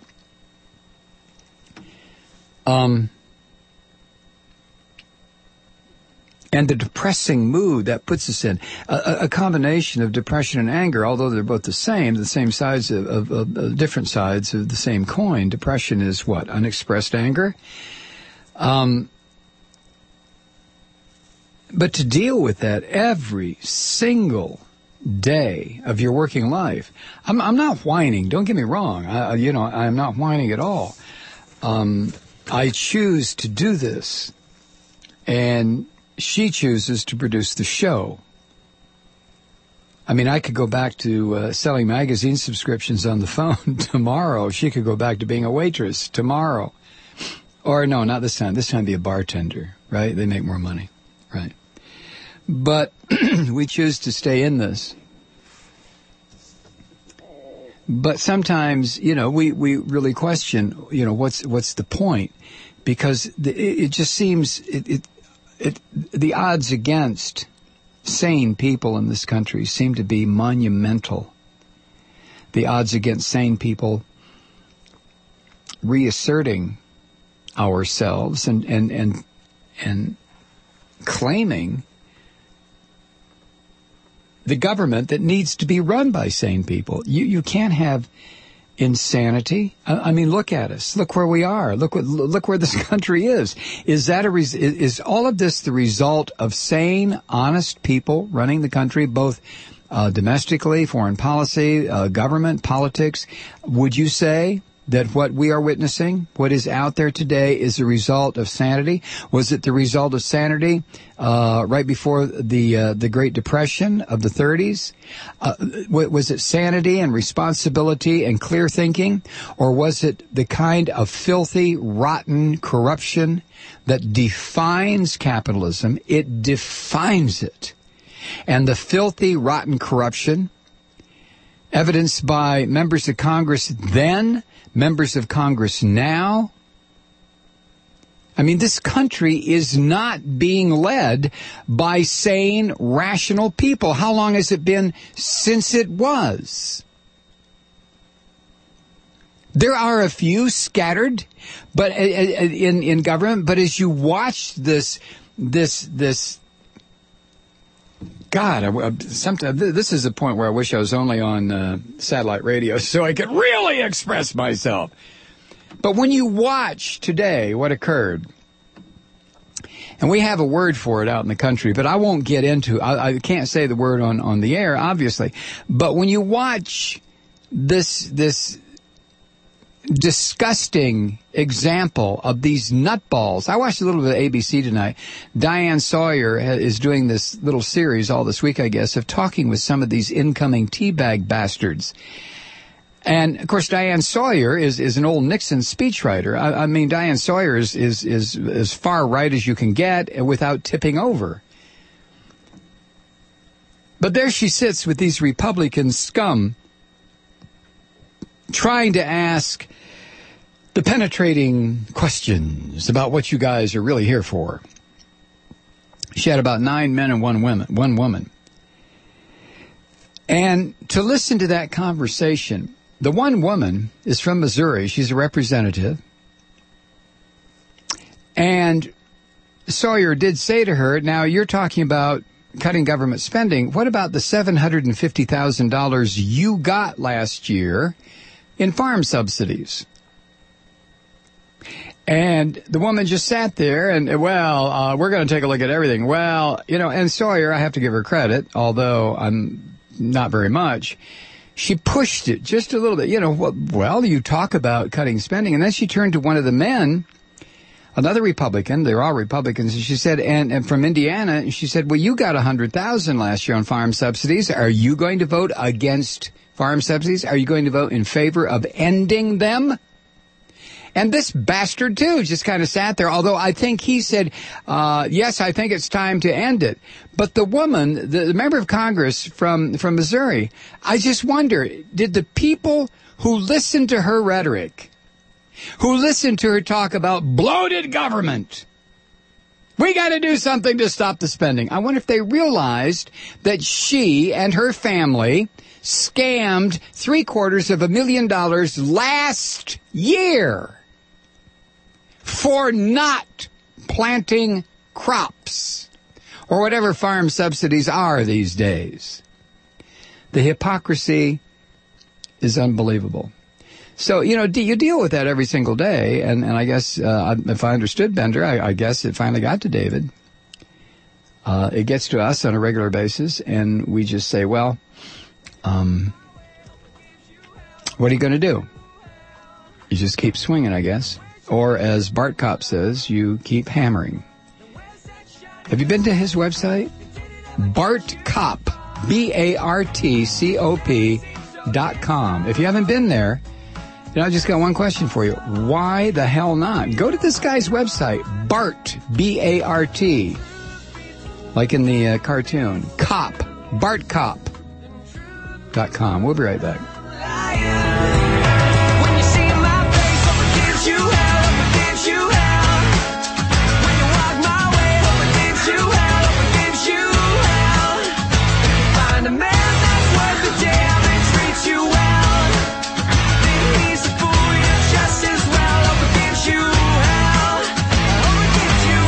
and the depressing mood that puts us in, a combination of depression and anger, although they're both the same sides of different sides of the same coin. Depression is what? Unexpressed anger. But to deal with that every single day of your working life, I'm not whining. Don't get me wrong. I'm not whining at all. I choose to do this, and she chooses to produce the show. I mean, I could go back to selling magazine subscriptions on the phone tomorrow. She could go back to being a waitress tomorrow. Or no, not this time. This time be a bartender, right? They make more money, right? But we choose to stay in this. But sometimes, we really question, what's the point? Because it just seems the odds against sane people in this country seem to be monumental. The odds against sane people reasserting ourselves and claiming the government that needs to be run by sane people. You can't have insanity. I mean, look at us. Look where we are. Look where this country is. Is all of this the result of sane, honest people running the country, both domestically, foreign policy, government, politics? Would you say that what we are witnessing, what is out there today, is a result of sanity? Was it the result of sanity right before the Great Depression of the 30s? Was it sanity and responsibility and clear thinking? Or was it the kind of filthy, rotten corruption that defines capitalism? It defines it. And the filthy, rotten corruption, evidenced by members of Congress then, members of Congress now. I mean, this country is not being led by sane, rational people. How long has it been since it was? There are a few scattered, but in government. But as you watch this. God, sometimes this is the point where I wish I was only on satellite radio so I could really express myself. But when you watch today what occurred, and we have a word for it out in the country, but I won't get into, I can't say the word on the air, obviously. But when you watch this disgusting example of these nutballs. I watched a little bit of ABC tonight. Diane Sawyer is doing this little series all this week, I guess, of talking with some of these incoming teabag bastards. And, of course, Diane Sawyer is an old Nixon speechwriter. I mean, Diane Sawyer is as far right as you can get without tipping over. But there she sits with these Republican scum trying to ask the penetrating questions about what you guys are really here for. She had about 9 men and one woman. And to listen to that conversation, the one woman is from Missouri. She's a representative. And Sawyer did say to her, now you're talking about cutting government spending. What about the $750,000 you got last year in farm subsidies? And the woman just sat there and, we're going to take a look at everything. Well, and Sawyer, I have to give her credit, although I'm not very much. She pushed it just a little bit. You talk about cutting spending. And then she turned to one of the men, another Republican. They're all Republicans. And she said, and from Indiana, and she said, well, you got $100,000 last year on farm subsidies. Are you going to vote against farm subsidies? Are you going to vote in favor of ending them? And this bastard, too, just kind of sat there, although I think he said, yes, I think it's time to end it. But the woman, the member of Congress from Missouri, I just wonder, did the people who listened to her rhetoric, who listened to her talk about bloated government, we got to do something to stop the spending, I wonder if they realized that she and her family scammed $750,000 last year for not planting crops or whatever farm subsidies are these days. The hypocrisy is unbelievable. So, you deal with that every single day, and I guess, if I understood Bender, I guess it finally got to David. It gets to us on a regular basis, and we just say, well, what are you going to do? You just keep swinging, I guess. Or, as Bart Kopp says, you keep hammering. Have you been to his website? Bart Kopp, BARTCOP.com. If you haven't been there, I just got one question for you. Why the hell not? Go to this guy's website, Bart, B-A-R-T, like in the cartoon, Kopp, BartKopp.com. We'll be right back. When you see my face, hope it gives you hell, hope it gives you hell. When you walk my way, hope it gives you hell, hope it gives you hell. If you find a man that's worth the damn and treats you well, then he's a fool, you're just as well. Hope it gives you hell, hope it gives you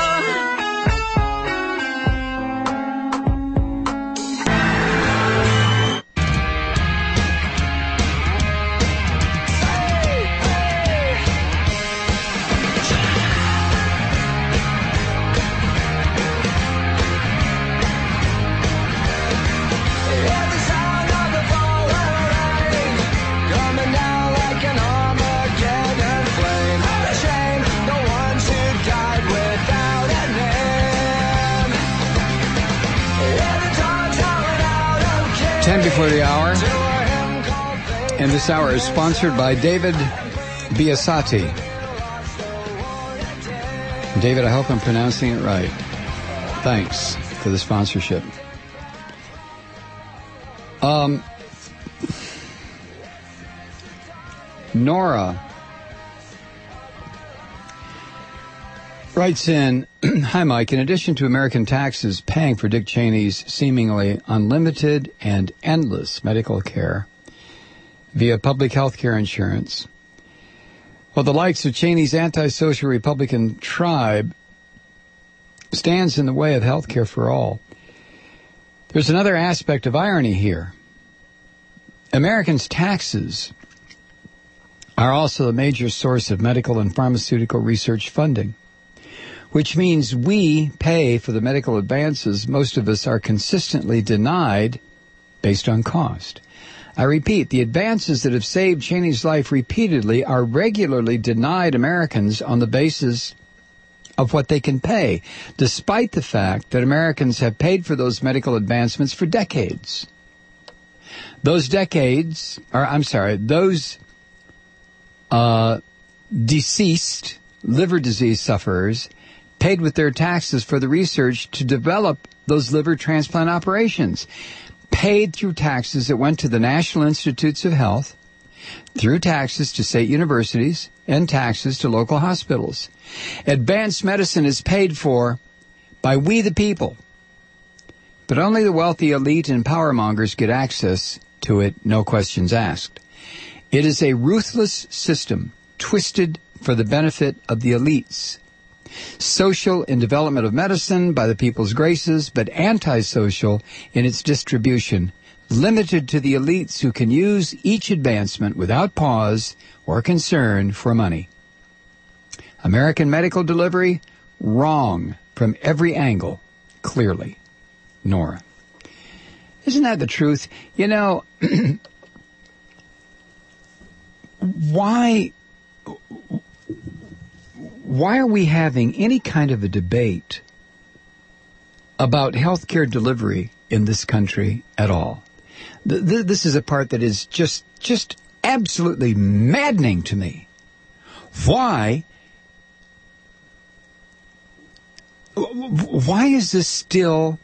Before the hour, and this hour is sponsored by David Biasati. David, I hope I'm pronouncing it right. Thanks for the sponsorship. Nora writes in, hi, Mike. In addition to American taxes paying for Dick Cheney's seemingly unlimited and endless medical care via public health care insurance, well, the likes of Cheney's antisocial Republican tribe stands in the way of health care for all. There's another aspect of irony here. Americans' taxes are also a major source of medical and pharmaceutical research funding, which means we pay for the medical advances most of us are consistently denied based on cost. I repeat, the advances that have saved Cheney's life repeatedly are regularly denied Americans on the basis of what they can pay, despite the fact that Americans have paid for those medical advancements for decades. Those deceased liver disease sufferers paid with their taxes for the research to develop those liver transplant operations, paid through taxes that went to the National Institutes of Health, through taxes to state universities, and taxes to local hospitals. Advanced medicine is paid for by we the people, but only the wealthy elite and power mongers get access to it, no questions asked. It is a ruthless system, twisted for the benefit of the elites. Social in development of medicine by the people's graces, but antisocial in its distribution, limited to the elites who can use each advancement without pause or concern for money. American medical delivery, wrong from every angle, clearly. Nora. Isn't that the truth? Why are we having any kind of a debate about healthcare delivery in this country at all? This is a part that is just absolutely maddening to me. Why is this still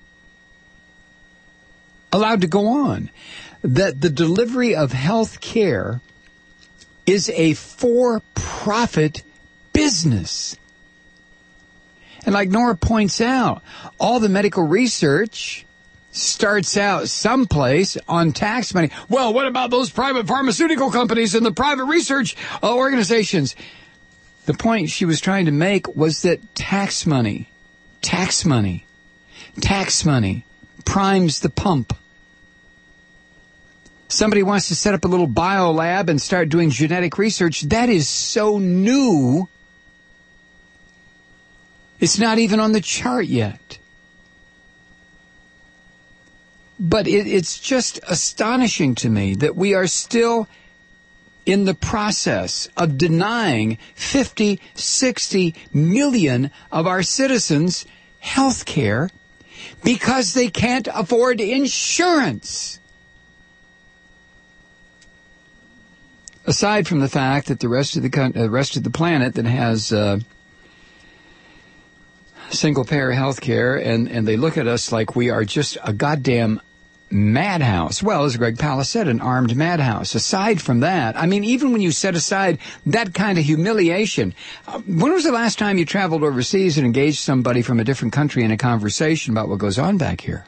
allowed to go on? That the delivery of health care is a for-profit business. And like Nora points out, all the medical research starts out someplace on tax money. Well, what about those private pharmaceutical companies and the private research organizations? The point she was trying to make was that tax money primes the pump. Somebody wants to set up a little biolab and start doing genetic research. That is so new. It's not even on the chart yet. But it's just astonishing to me that we are still in the process of denying 50, 60 million of our citizens health care because they can't afford insurance. Aside from the fact that the rest of the planet that has single-payer health care, and they look at us like we are just a goddamn madhouse. Well, as Greg Palast said, an armed madhouse. Aside from that, I mean, even when you set aside that kind of humiliation, when was the last time you traveled overseas and engaged somebody from a different country in a conversation about what goes on back here?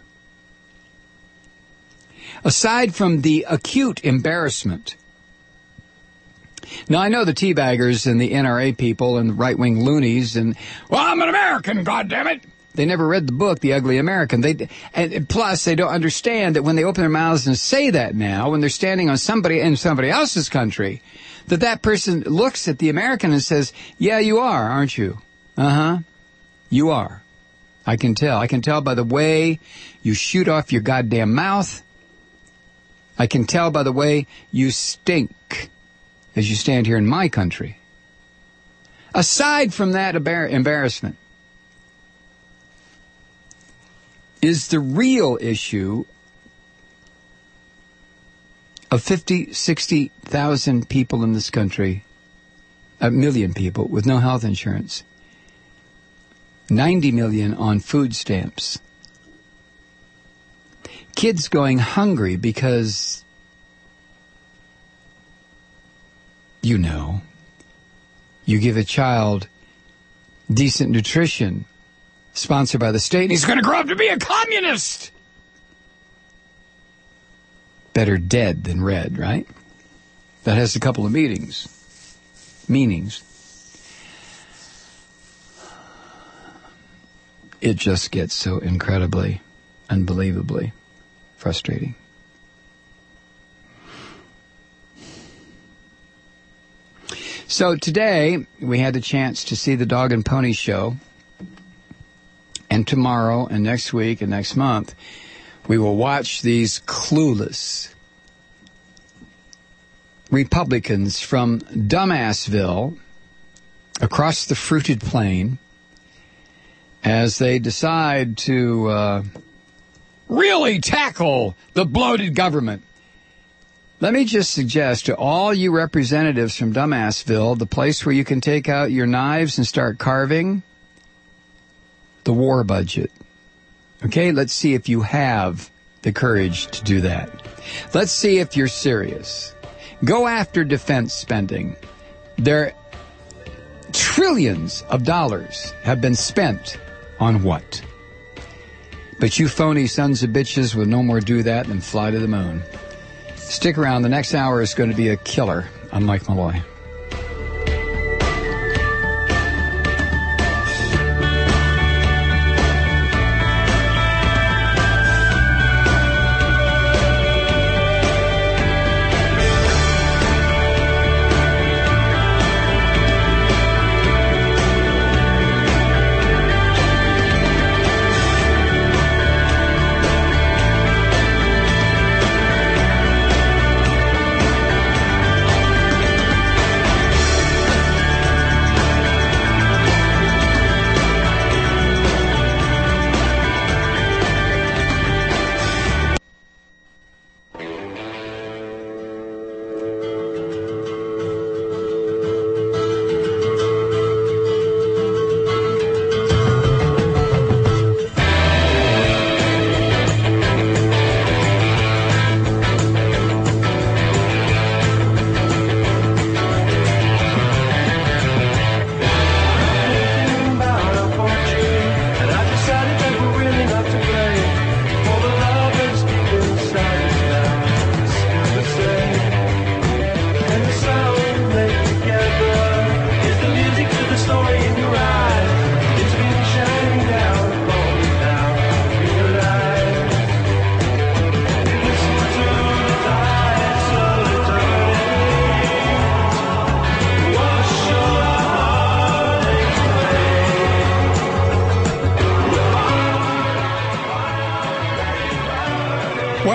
Aside from the acute embarrassment. Now, I know the teabaggers and the NRA people and the right-wing loonies and, well, I'm an American, goddammit. They never read the book, The Ugly American. And plus, they don't understand that when they open their mouths and say that now, when they're standing on somebody else's country, that person looks at the American and says, yeah, you are, aren't you? Uh-huh. You are. I can tell. I can tell by the way you shoot off your goddamn mouth. I can tell by the way you stink as you stand here in my country. Aside from that embarrassment, is the real issue of 50, 60,000 people in this country, 1 million people with no health insurance, 90 million on food stamps, kids going hungry because, you know, you give a child decent nutrition sponsored by the state, and he's going to grow up to be a communist. Better dead than red, right? That has a couple of meanings. It just gets so incredibly, unbelievably frustrating. So today, we had the chance to see the Dog and Pony Show. And tomorrow and next week and next month, we will watch these clueless Republicans from Dumbassville across the fruited plain as they decide to really tackle the bloated government. Let me just suggest to all you representatives from Dumbassville, the place where you can take out your knives and start carving, the war budget. Okay, let's see if you have the courage to do that. Let's see if you're serious. Go after defense spending. There, trillions of dollars have been spent on what? But you phony sons of bitches will no more do that than fly to the moon. Stick around. The next hour is going to be a killer. I'm Mike Malloy.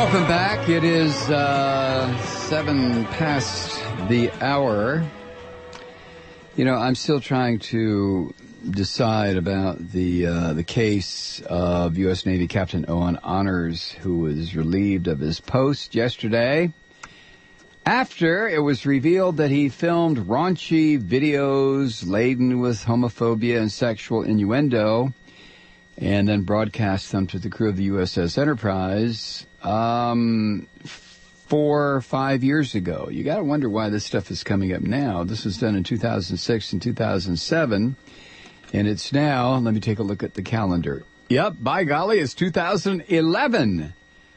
Welcome back. It is 7 past the hour. You know, I'm still trying to decide about the case of U.S. Navy Captain Owen Honors, who was relieved of his post yesterday after it was revealed that he filmed raunchy videos laden with homophobia and sexual innuendo and then broadcast them to the crew of the USS Enterprise 4 or 5 years ago. You got to wonder why this stuff is coming up now. This was done in 2006 and 2007, and it's now, let me take a look at the calendar. Yep, by golly, it's 2011.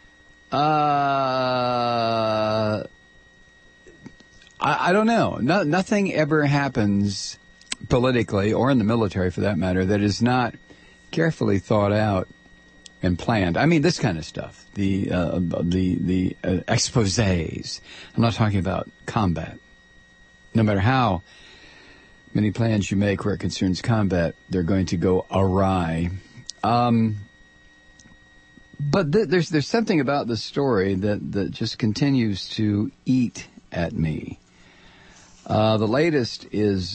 I don't know. Nothing ever happens politically, or in the military for that matter, that is not carefully thought out and planned. I mean, this kind of stuff, the exposés. I'm not talking about combat. No matter how many plans you make where it concerns combat, they're going to go awry. But there's something about the story that just continues to eat at me. The latest is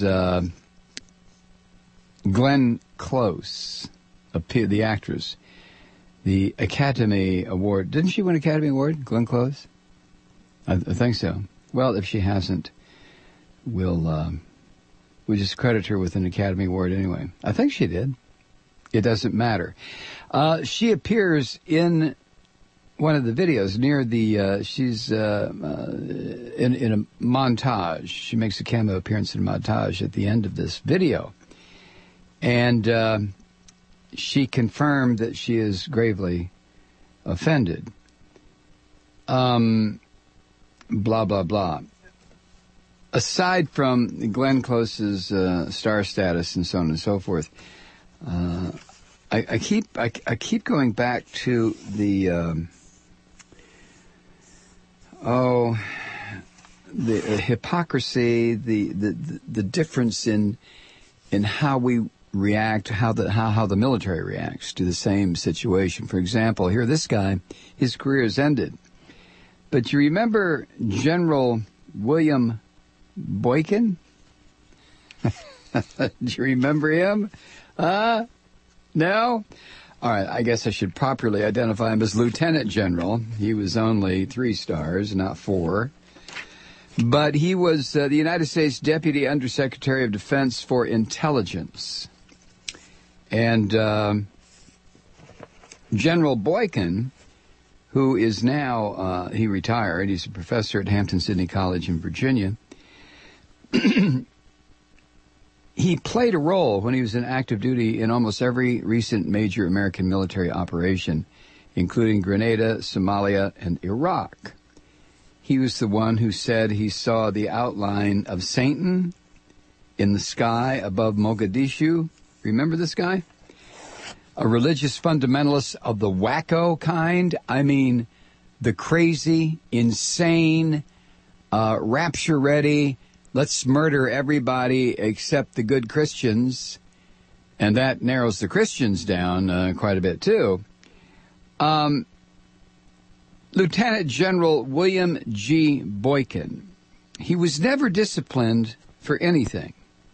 Glenn Close, the actress, the Academy Award. Didn't she win Academy Award, Glenn Close? I think so. Well, if she hasn't, we'll just credit her with an Academy Award anyway. I think she did. It doesn't matter. She appears in one of the videos near the, she's in a montage. She makes a cameo appearance in a montage at the end of this video. And she confirmed that she is gravely offended. Blah, blah, blah. Aside from Glenn Close's star status and so on and so forth, I keep going back to the hypocrisy, the difference in how we react, how the military reacts to the same situation. For example, here this guy, his career is ended. But you remember General William Boykin? Do you remember him? No? All right, I guess I should properly identify him as Lieutenant General. He was only 3 stars, not 4. But he was the United States Deputy Undersecretary of Defense for Intelligence. And General Boykin, who is now, he retired, he's a professor at Hampton-Sydney College in Virginia. He played a role when he was in active duty in almost every recent major American military operation, including Grenada, Somalia, and Iraq. He was the one who said he saw the outline of Satan in the sky above Mogadishu. Remember this guy? A religious fundamentalist of the wacko kind. I mean, the crazy, insane, rapture-ready, let's murder everybody except the good Christians. And that narrows the Christians down quite a bit, too. Lieutenant General William G. Boykin. He was never disciplined for anything.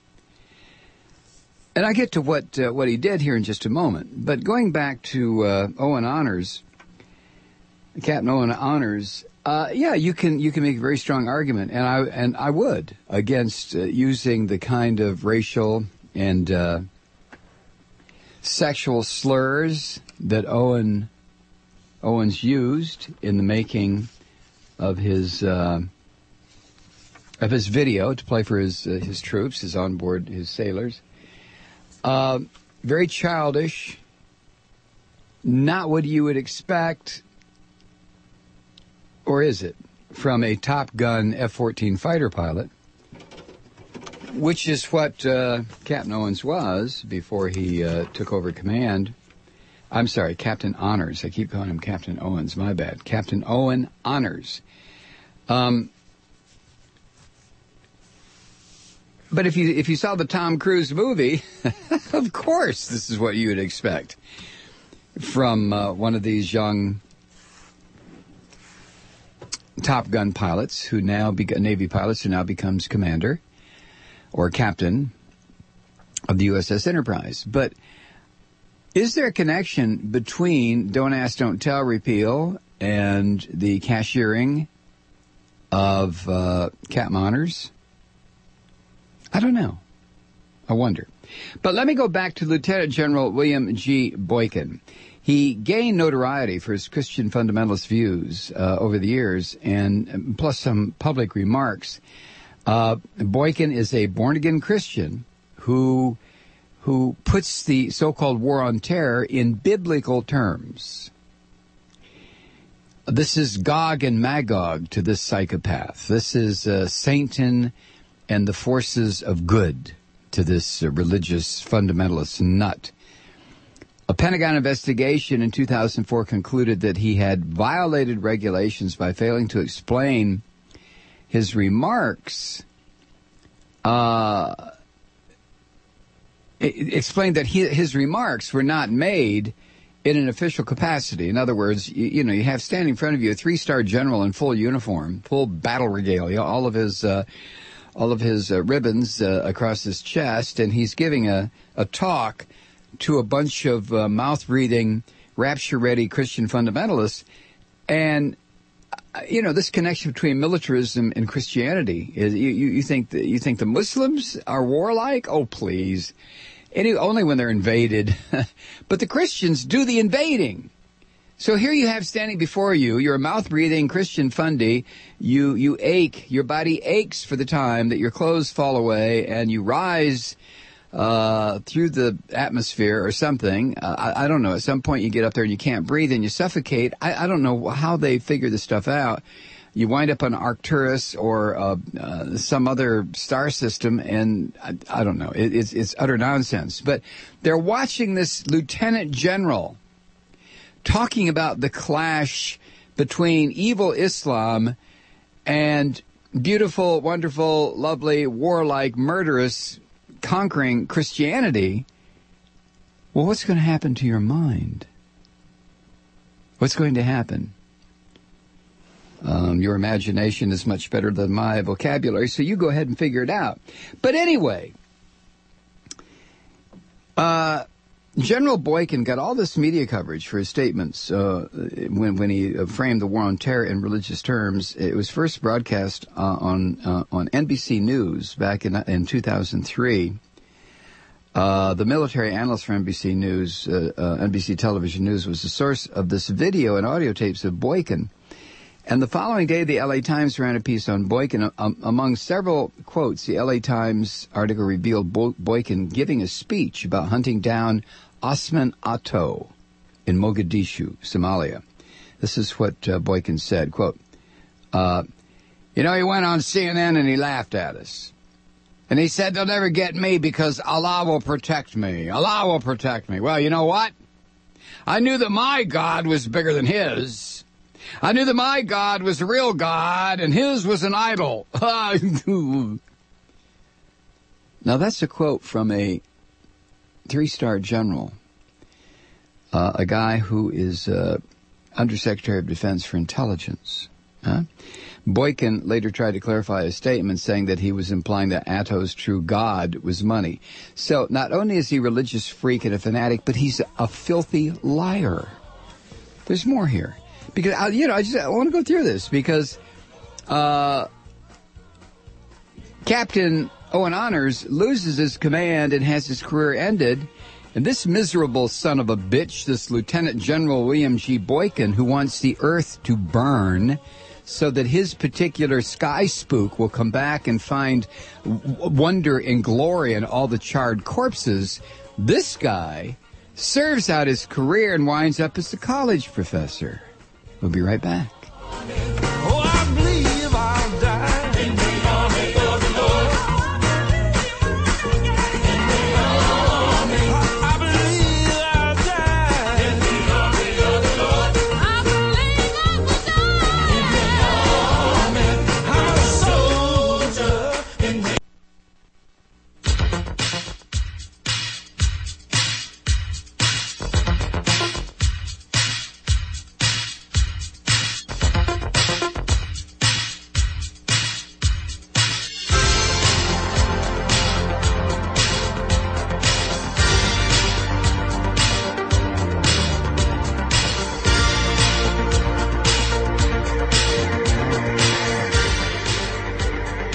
And I get to what he did here in just a moment. But going back to Owen Honors, Captain Owen Honors, yeah, you can make a very strong argument, and I would, against using the kind of racial and sexual slurs that Owens used in the making of his video to play for his troops, his onboard, his sailors. Very childish, not what you would expect, or is it, from a Top Gun F-14 fighter pilot, which is what Captain Owens was before he took over command. I'm sorry, Captain Honors. I keep calling him Captain Owens. My bad. Captain Owen Honors. But if you saw the Tom Cruise movie, of course this is what you would expect from one of these young Top Gun pilots who now Navy pilots who now becomes commander or captain of the USS Enterprise. But is there a connection between Don't Ask, Don't Tell repeal and the cashiering of Cap Monitors? I don't know. I wonder. But let me go back to Lieutenant General William G. Boykin. He gained notoriety for his Christian fundamentalist views over the years, and plus some public remarks. Boykin is a born-again Christian who puts the so-called war on terror in biblical terms. This is Gog and Magog to this psychopath. This is Satan and the forces of good to this religious fundamentalist nut. A Pentagon investigation in 2004 concluded that he had violated regulations by failing to explain his remarks. Explained that his remarks were not made in an official capacity. In other words, you have standing in front of you a 3-star general in full uniform, full battle regalia, all of his ribbons across his chest, and he's giving a talk to a bunch of mouth-breathing, rapture-ready Christian fundamentalists. And, this connection between militarism and Christianity is, you think the Muslims are warlike? Oh, please. Only when they're invaded. But the Christians do the invading. So here you have standing before you, you're a mouth-breathing Christian fundy. You ache, your body aches for the time that your clothes fall away and you rise through the atmosphere or something. I don't know. At some point you get up there and you can't breathe and you suffocate. I don't know how they figure this stuff out. You wind up on Arcturus or some other star system, and I don't know. It's utter nonsense. But they're watching this lieutenant general talking about the clash between evil Islam and beautiful, wonderful, lovely, warlike, murderous, conquering Christianity. Well, what's going to happen to your mind? What's going to happen? Your imagination is much better than my vocabulary, so you go ahead and figure it out. But anyway, General Boykin got all this media coverage for his statements when he framed the war on terror in religious terms. It was first broadcast on NBC News back in 2003. The military analyst for NBC News, NBC Television News, was the source of this video and audio tapes of Boykin. And the following day, the LA Times ran a piece on Boykin. Among several quotes, the LA Times article revealed Boykin giving a speech about hunting down Osman Atto in Mogadishu, Somalia. This is what Boykin said, quote, he went on CNN and he laughed at us. And he said, they'll never get me because Allah will protect me. Allah will protect me. Well, you know what? I knew that my God was bigger than his. I knew that my God was the real God and his was an idol. Now, that's a quote from a 3-star general, a guy who is Undersecretary of Defense for Intelligence. Boykin later tried to clarify his statement, saying that he was implying that Atto's true God was money. So not only is he a religious freak and a fanatic, but he's a filthy liar. There's more here. Because, I want to go through this because Captain Owen Honors loses his command and has his career ended. And this miserable son of a bitch, this Lieutenant General William G. Boykin, who wants the earth to burn so that his particular sky spook will come back and find wonder and glory in all the charred corpses, this guy serves out his career and winds up as a college professor. We'll be right back. Oh, I believe I'll die in the army of the Lord. In the army. I believe I'll die in the army of the Lord. I believe I will die in the army. I'm a soldier in the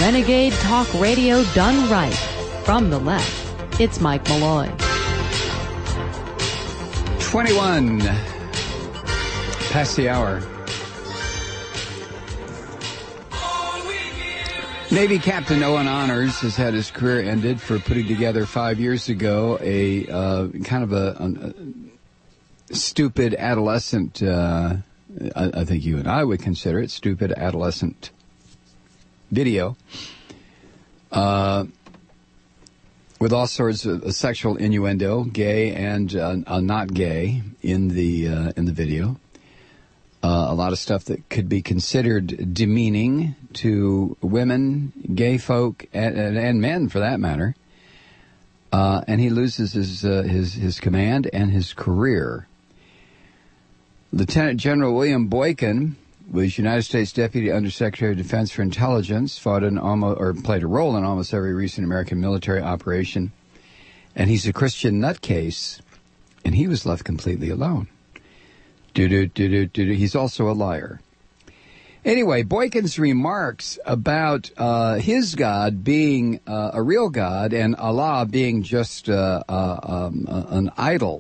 Renegade Talk Radio done right. From the left, it's Mike Malloy. 21 past the hour. Navy Captain Owen Honors has had his career ended for putting together 5 years ago a kind of a stupid adolescent, I think you and I would consider it, stupid adolescent video with all sorts of sexual innuendo, gay and not gay, in the video. A lot of stuff that could be considered demeaning to women, gay folk, and men for that matter. And he loses his command and his career. Lieutenant General William Boykin was United States Deputy Undersecretary of Defense for Intelligence, played a role in almost every recent American military operation. And he's a Christian nutcase, and he was left completely alone. He's also a liar. Anyway, Boykin's remarks about his God being a real God and Allah being just an idol.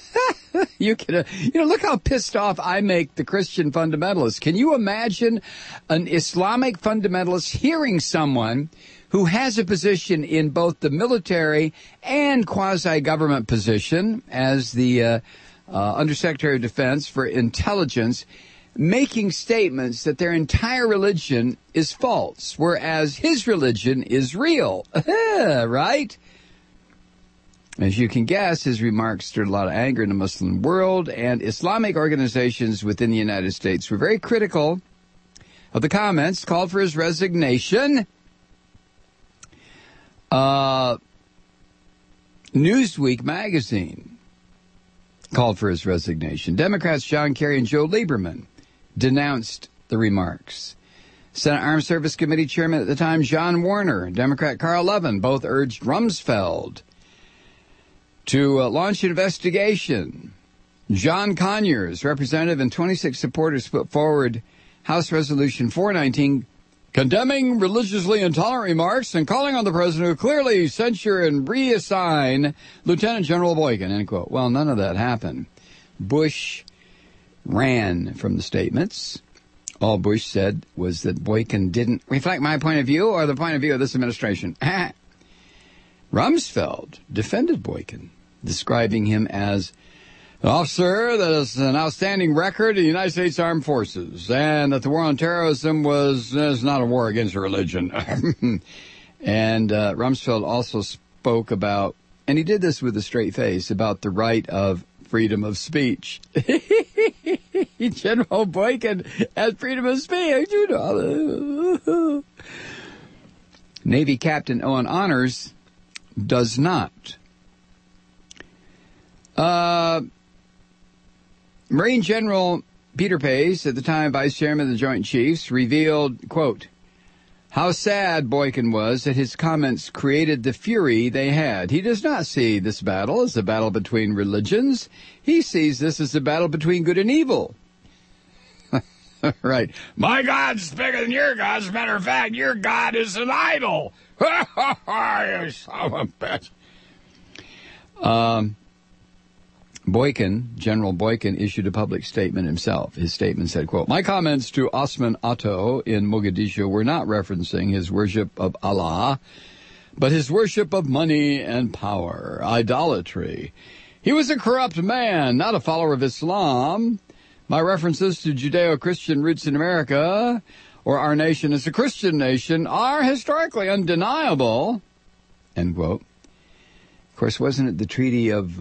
Look how pissed off I make the Christian fundamentalists. Can you imagine an Islamic fundamentalist hearing someone who has a position in both the military and quasi-government position as the Undersecretary of Defense for Intelligence, making statements that their entire religion is false, whereas his religion is real, right? As you can guess, his remarks stirred a lot of anger in the Muslim world, and Islamic organizations within the United States were very critical of the comments, called for his resignation. Newsweek magazine called for his resignation. Democrats John Kerry and Joe Lieberman denounced the remarks. Senate Armed Service Committee Chairman at the time, John Warner, Democrat Carl Levin, both urged Rumsfeld to launch an investigation. John Conyers, representative, and 26 supporters put forward House Resolution 419, condemning religiously intolerant remarks and calling on the president to clearly censure and reassign Lieutenant General Boykin, end quote. Well, none of that happened. Bush ran from the statements. All Bush said was that Boykin didn't reflect my point of view or the point of view of this administration. Rumsfeld defended Boykin, describing him as an officer that has an outstanding record in the United States Armed Forces, and that the war on terrorism is not a war against religion. And Rumsfeld also spoke about, and he did this with a straight face, about the right of freedom of speech. General Boykin has freedom of speech. You know. Navy Captain Owen Honors does not. Marine General Peter Pace, at the time Vice Chairman of the Joint Chiefs, revealed, quote, how sad Boykin was that his comments created the fury they had. He does not see this battle as a battle between religions. He sees this as a battle between good and evil. Right. My God's bigger than your God. As a matter of fact, your God is an idol. You son of a bitch. Boykin, General Boykin, issued a public statement himself. His statement said, quote, my comments to Osman Atto in Mogadishu were not referencing his worship of Allah, but his worship of money and power, idolatry. He was a corrupt man, not a follower of Islam. My references to Judeo-Christian roots in America, or our nation as a Christian nation, are historically undeniable, end quote. Of course, wasn't it the Treaty of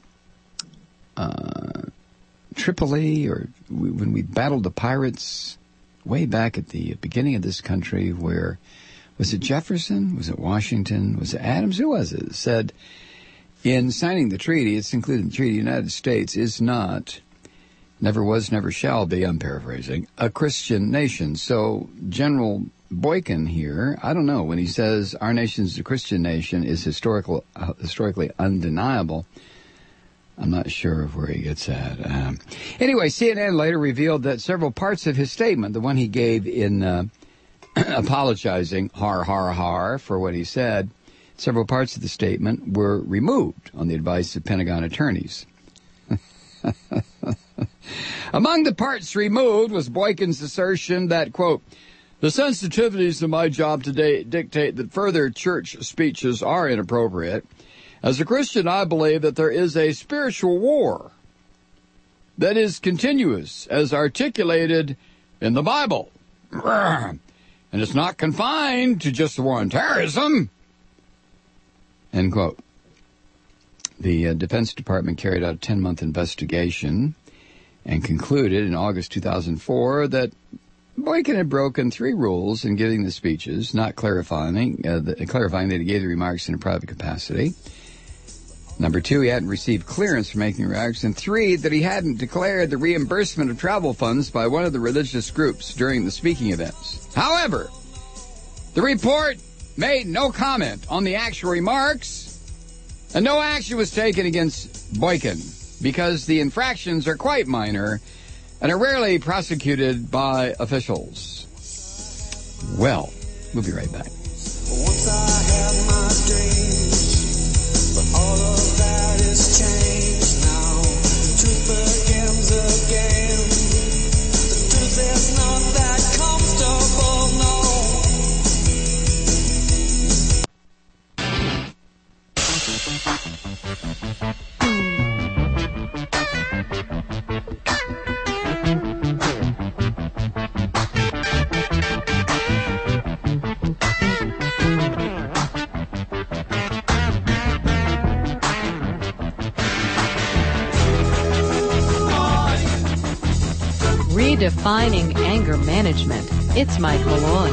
Tripoli, or when we battled the pirates way back at the beginning of this country, where, was it Jefferson? Was it Washington? Was it Adams? Who was it? Said, in signing the treaty, it's included in the treaty, the United States is not, never was, never shall be, I'm paraphrasing, a Christian nation. So General Boykin here, I don't know, when he says our nation's a Christian nation is historically undeniable, I'm not sure of where he gets at. Anyway, CNN later revealed that several parts of his statement, the one he gave in apologizing, har, for what he said. Several parts of the statement were removed on the advice of Pentagon attorneys. Among the parts removed was Boykin's assertion that, quote, the sensitivities of my job today dictate that further church speeches are inappropriate. As a Christian, I believe that there is a spiritual war that is continuous as articulated in the Bible. And it's not confined to just the war on terrorism. End quote. The Defense Department carried out a 10-month investigation and concluded in August 2004 that Boykin had broken 3 rules in giving the speeches, not clarifying that he gave the remarks in a private capacity. Number 2, he hadn't received clearance for making remarks. And 3, that he hadn't declared the reimbursement of travel funds by one of the religious groups during the speaking events. However, the report made no comment on the actual remarks, and no action was taken against Boykin because the infractions are quite minor and are rarely prosecuted by officials. Well, we'll be right back. Once I had my dreams, but all of that is changed now. The truth begins again. The truth is not that comfortable, no. Redefining anger management. It's Mike Malloy.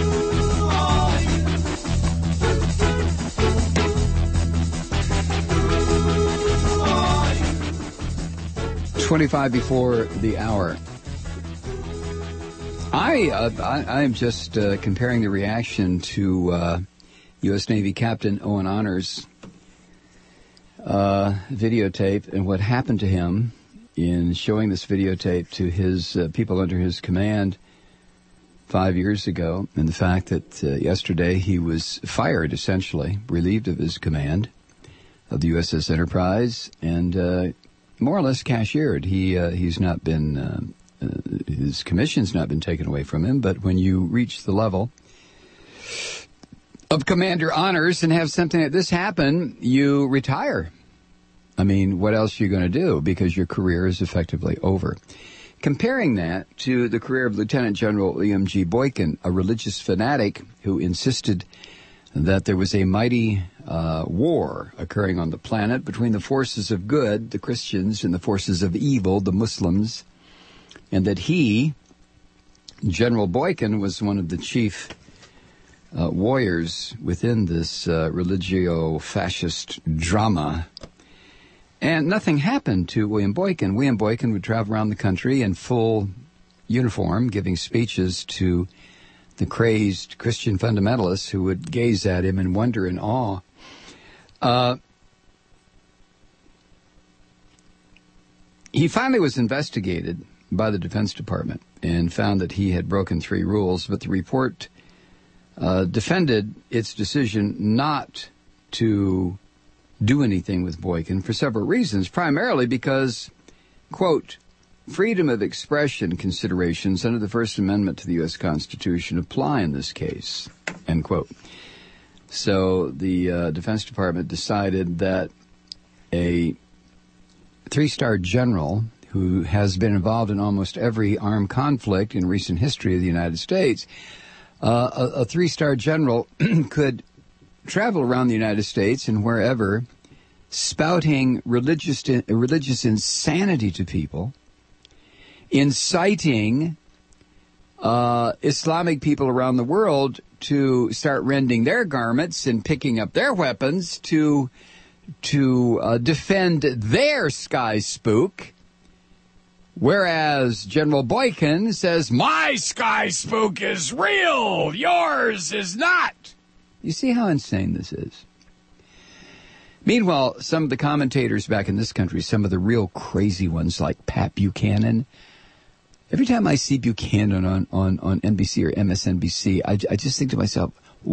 .25 before the hour. I'm just comparing the reaction to U.S. Navy Captain Owen Honors' videotape and what happened to him in showing this videotape to his people under his command 5 years ago, and the fact that yesterday he was fired, essentially, relieved of his command of the USS Enterprise, and more or less cashiered. He's not been, his commission's not been taken away from him, but when you reach the level of commander honors and have something like this happen, you retire. I mean, what else are you going to do? Because your career is effectively over. Comparing that to the career of Lieutenant General William G. Boykin, a religious fanatic who insisted that there was a mighty war occurring on the planet between the forces of good, the Christians, and the forces of evil, the Muslims, and that he, General Boykin, was one of the chief warriors within this religio-fascist drama. And nothing happened to William Boykin. William Boykin would travel around the country in full uniform, giving speeches to the crazed Christian fundamentalists who would gaze at him in wonder and awe. He finally was investigated by the Defense Department and found that he had broken 3 rules, but the report defended its decision not to do anything with Boykin for several reasons, primarily because, quote, freedom of expression considerations under the First Amendment to the U.S. Constitution apply in this case, end quote. So the Defense Department decided that a 3-star general who has been involved in almost every armed conflict in recent history of the United States, a 3-star general could travel around the United States and wherever, spouting religious insanity to people, inciting Islamic people around the world to start rending their garments and picking up their weapons to defend their sky spook, whereas General Boykin says, my sky spook is real, yours is not. You see how insane this is? Meanwhile, some of the commentators back in this country, some of the real crazy ones like Pat Buchanan, Every time I see Buchanan on NBC or MSNBC, I just think to myself,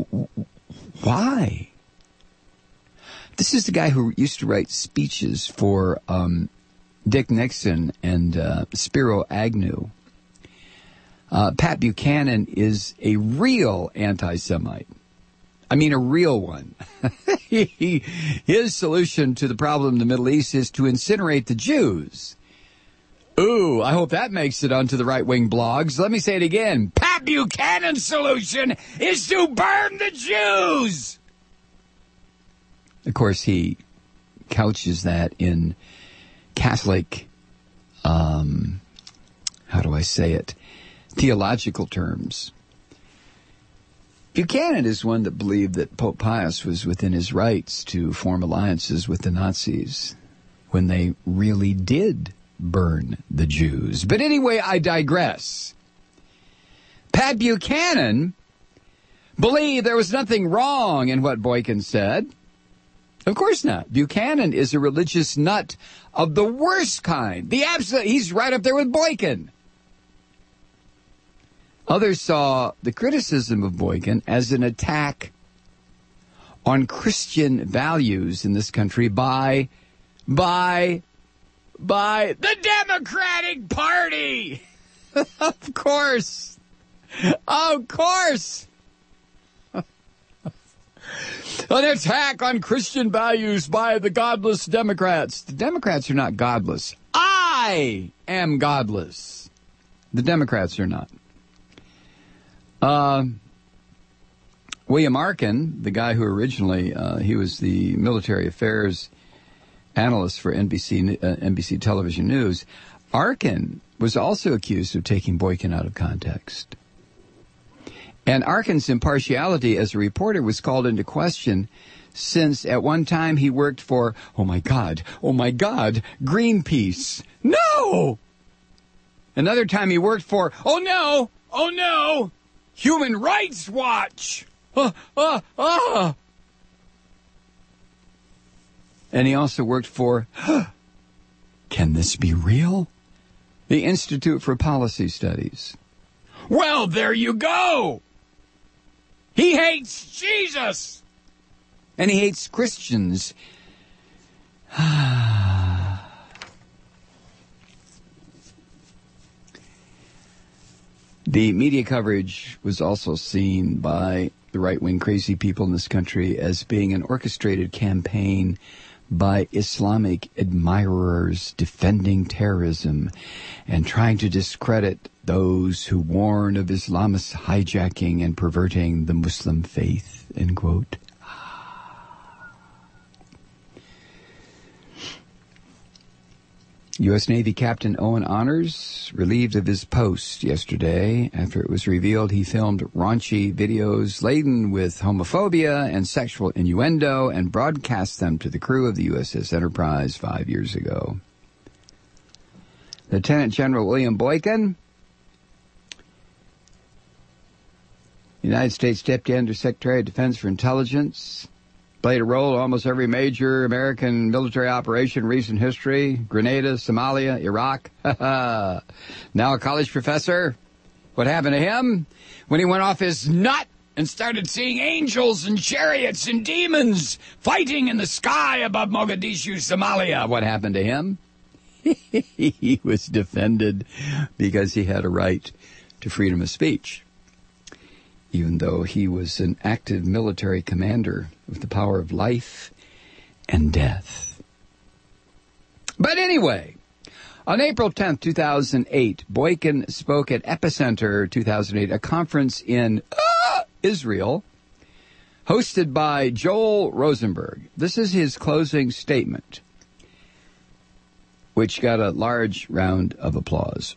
why? This is the guy who used to write speeches for Dick Nixon and Spiro Agnew. Pat Buchanan is a real anti-Semite. I mean, a real one. His solution to the problem in the Middle East is to incinerate the Jews. Ooh, I hope that makes it onto the right-wing blogs. Let me say it again. Pat Buchanan's solution is to burn the Jews. Of course, he couches that in Catholic, how do I say it, theological terms. Buchanan is one that believed that Pope Pius was within his rights to form alliances with the Nazis when they really did burn the Jews. But anyway, I digress. Pat Buchanan believed there was nothing wrong in what Boykin said. Of course not. Buchanan is a religious nut of the worst kind. He's right up there with Boykin. Others saw the criticism of Boykin as an attack on Christian values in this country by the Democratic Party. Of course. Of course. An attack on Christian values by the godless Democrats. The Democrats are not godless. I am godless. The Democrats are not. William Arkin, the guy who originally, he was the military affairs analyst for NBC Television News. Arkin was also accused of taking Boykin out of context. And Arkin's impartiality as a reporter was called into question since at one time he worked for, oh my God, Greenpeace. No! Another time he worked for, oh no, Human Rights Watch. And he also worked for, can this be real? The Institute for Policy Studies. Well, there you go. He hates Jesus. And he hates Christians. The media coverage was also seen by the right-wing crazy people in this country as being an orchestrated campaign by Islamic admirers defending terrorism and trying to discredit those who warn of Islamist hijacking and perverting the Muslim faith, end quote. U.S. Navy Captain Owen Honors relieved of his post yesterday after it was revealed he filmed raunchy videos laden with homophobia and sexual innuendo and broadcast them to the crew of the USS Enterprise 5 years ago. Lieutenant General William Boykin, United States Deputy Undersecretary of Defense for Intelligence, played a role in almost every major American military operation in recent history. Grenada, Somalia, Iraq. Now a college professor. What happened to him? When he went off his nut and started seeing angels and chariots and demons fighting in the sky above Mogadishu, Somalia. What happened to him? He was defended because he had a right to freedom of speech, even though he was an active military commander with the power of life and death. But anyway, on April 10th, 2008, Boykin spoke at Epicenter 2008, a conference in Israel, hosted by Joel Rosenberg. This is his closing statement, which got a large round of applause.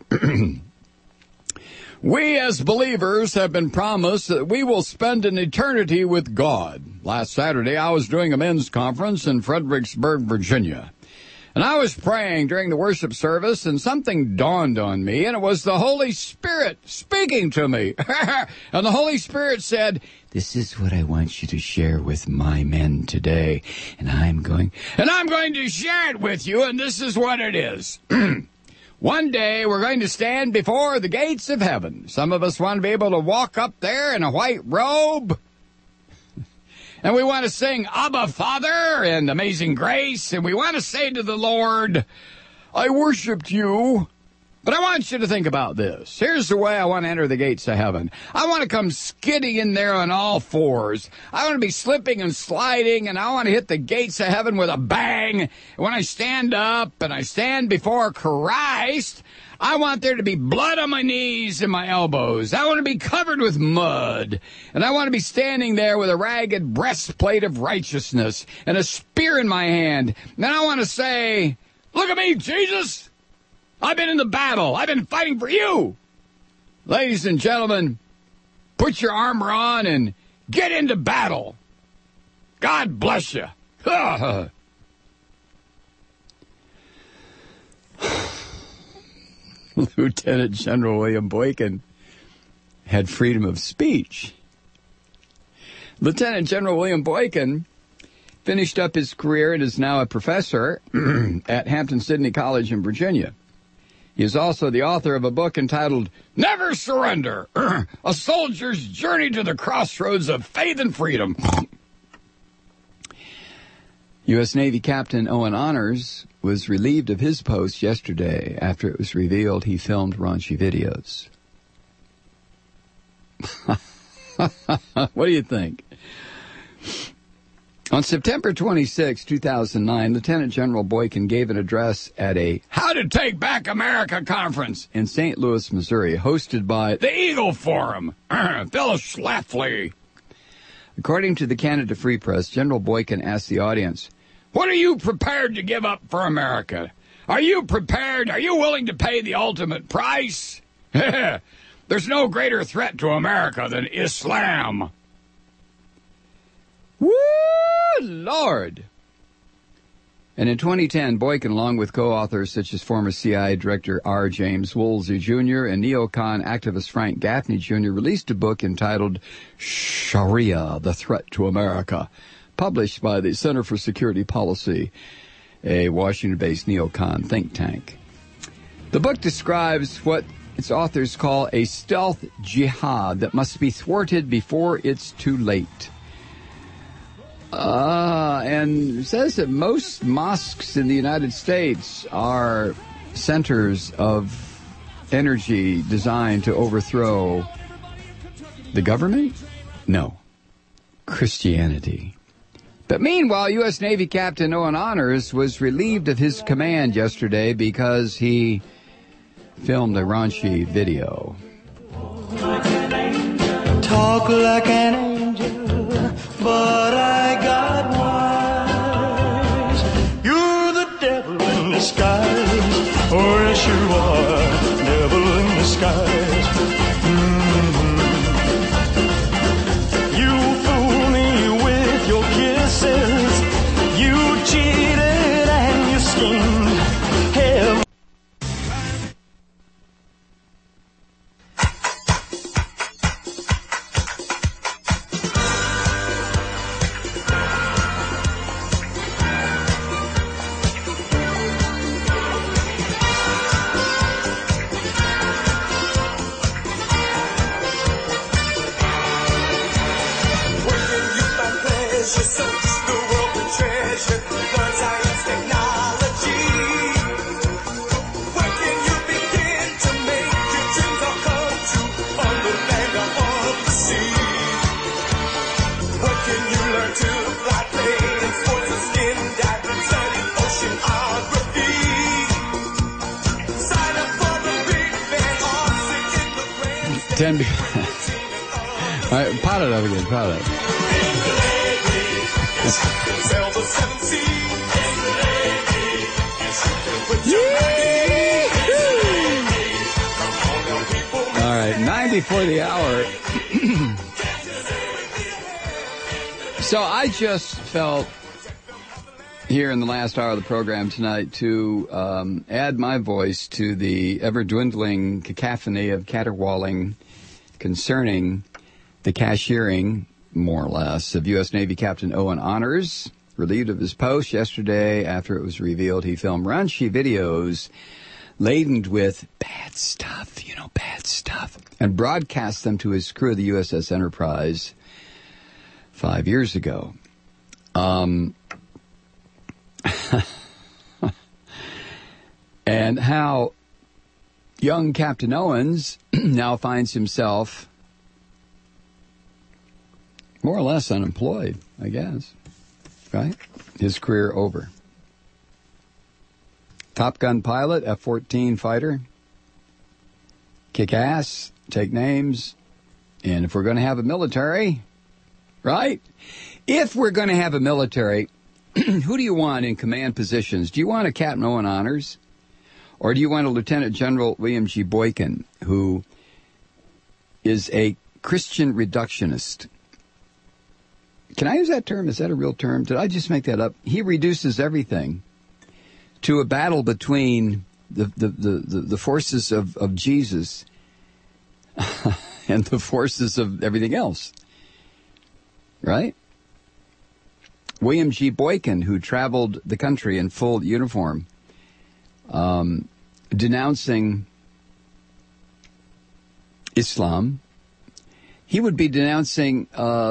We as believers have been promised that we will spend an eternity with God. Last Saturday, I was doing a men's conference in Fredericksburg, Virginia. And I was praying during the worship service, and something dawned on me, and it was the Holy Spirit speaking to me. And the Holy Spirit said, this is what I want you to share with my men today. And I'm going to share it with you, and this is what it is. One day we're going to stand before the gates of heaven. Some of us want to be able to walk up there in a white robe. And we want to sing Abba, Father, and Amazing Grace. And we want to say to the Lord, I worshiped you. But I want you to think about this. Here's the way I want to enter the gates of heaven. I want to come skidding in there on all fours. I want to be slipping and sliding, and I want to hit the gates of heaven with a bang. And when I stand up and I stand before Christ, I want there to be blood on my knees and my elbows. I want to be covered with mud. And I want to be standing there with a ragged breastplate of righteousness and a spear in my hand. And I want to say, look at me, Jesus. I've been in the battle. I've been fighting for you. Ladies and gentlemen, put your armor on and get into battle. God bless you. Lieutenant General William Boykin had freedom of speech. Lieutenant General William Boykin finished up his career and is now a professor at Hampton-Sydney College in Virginia. He is also the author of a book entitled Never Surrender, A Soldier's Journey to the Crossroads of Faith and Freedom. U.S. Navy Captain Owen Honors was relieved of his post yesterday after it was revealed he filmed raunchy videos. What do you think? On September 26, 2009, Lieutenant General Boykin gave an address at a How to Take Back America conference in St. Louis, Missouri, hosted by the Eagle Forum, Phyllis Schlafly. According to the Canada Free Press, General Boykin asked the audience, what are you prepared to give up for America? Are you prepared? Are you willing to pay the ultimate price? There's no greater threat to America than Islam. Woo, Lord! And in 2010, Boykin, along with co-authors such as former CIA Director R. James Woolsey Jr. and neocon activist Frank Gaffney Jr., released a book entitled Sharia, The Threat to America, published by the Center for Security Policy, a Washington-based neocon think tank. The book describes what its authors call a stealth jihad that must be thwarted before it's too late. And says that most mosques in the United States are centers of energy designed to overthrow the government? No. Christianity. But meanwhile, U.S. Navy Captain Owen Honors was relieved of his command yesterday because he filmed a raunchy video. Talk like an angel, but I got wise. You're the devil in disguise. Oh, yes, you are, devil in disguise. You fool me with your kisses. You cheated and you schemed. Hell. All right, pot it up again, pot it up. All right, 9 before the hour. So I just felt here in the last hour of the program tonight to add my voice to the ever-dwindling cacophony of caterwauling concerning the cashiering, more or less, of U.S. Navy Captain Owen Honors, relieved of his post yesterday after it was revealed he filmed raunchy videos laden with bad stuff, bad stuff, and broadcast them to his crew of the USS Enterprise 5 years ago. And how young Captain Owens now finds himself more or less unemployed, I guess, right? His career over. Top Gun pilot, F-14 fighter, kick ass, take names, and if we're going to have a military, right? If we're going to have a military, who do you want in command positions? Do you want a Captain Owen Honors? Or do you want a Lieutenant General William G. Boykin, who is a Christian reductionist? Can I use that term? Is that a real term? Did I just make that up? He reduces everything to a battle between the forces of Jesus and the forces of everything else. Right? William G. Boykin, who traveled the country in full uniform, denouncing Islam. He would be denouncing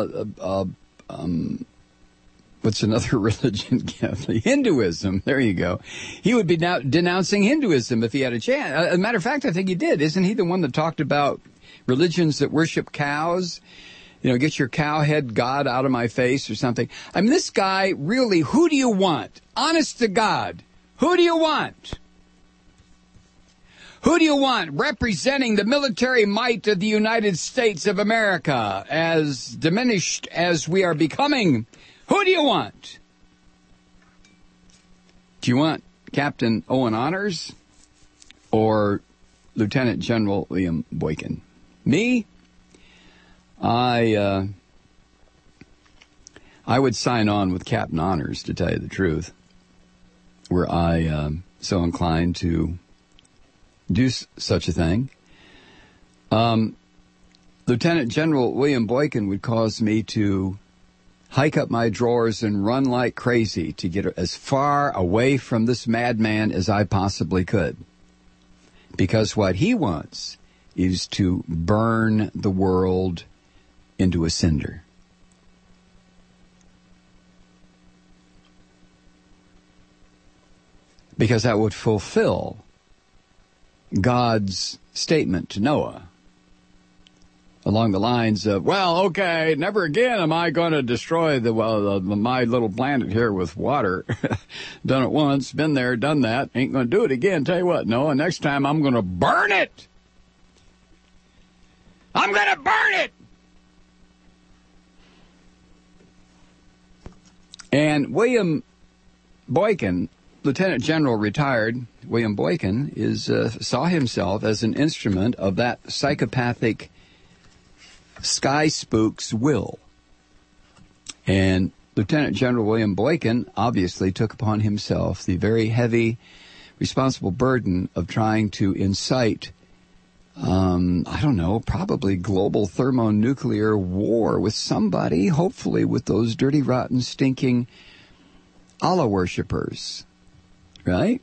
what's another religion? Hinduism. There you go. He would be now denouncing Hinduism if he had a chance. As a matter of fact, I think he did. Isn't he the one that talked about religions that worship cows? Get your cowhead God out of my face or something. I mean, this guy really, who do you want? Honest to God, who do you want? Who do you want representing the military might of the United States of America, as diminished as we are becoming? Who do you want? Do you want Captain Owen Honors or Lieutenant General William Boykin? Me? I would sign on with Captain Honors, to tell you the truth, were I so inclined to do such a thing. Lieutenant General William Boykin would cause me to hike up my drawers and run like crazy to get as far away from this madman as I possibly could. Because what he wants is to burn the world into a cinder. Because that would fulfill God's statement to Noah along the lines of, well, okay, never again am I going to destroy my little planet here with water. Done it once, been there, done that, ain't going to do it again. Tell you what, Noah, next time I'm going to burn it. I'm going to burn it. And William Boykin, Lieutenant General retired William Boykin, saw himself as an instrument of that psychopathic sky spook's will. And Lieutenant General William Boykin obviously took upon himself the very heavy, responsible burden of trying to incite, probably global thermonuclear war with somebody, hopefully with those dirty, rotten, stinking Allah worshippers. Right?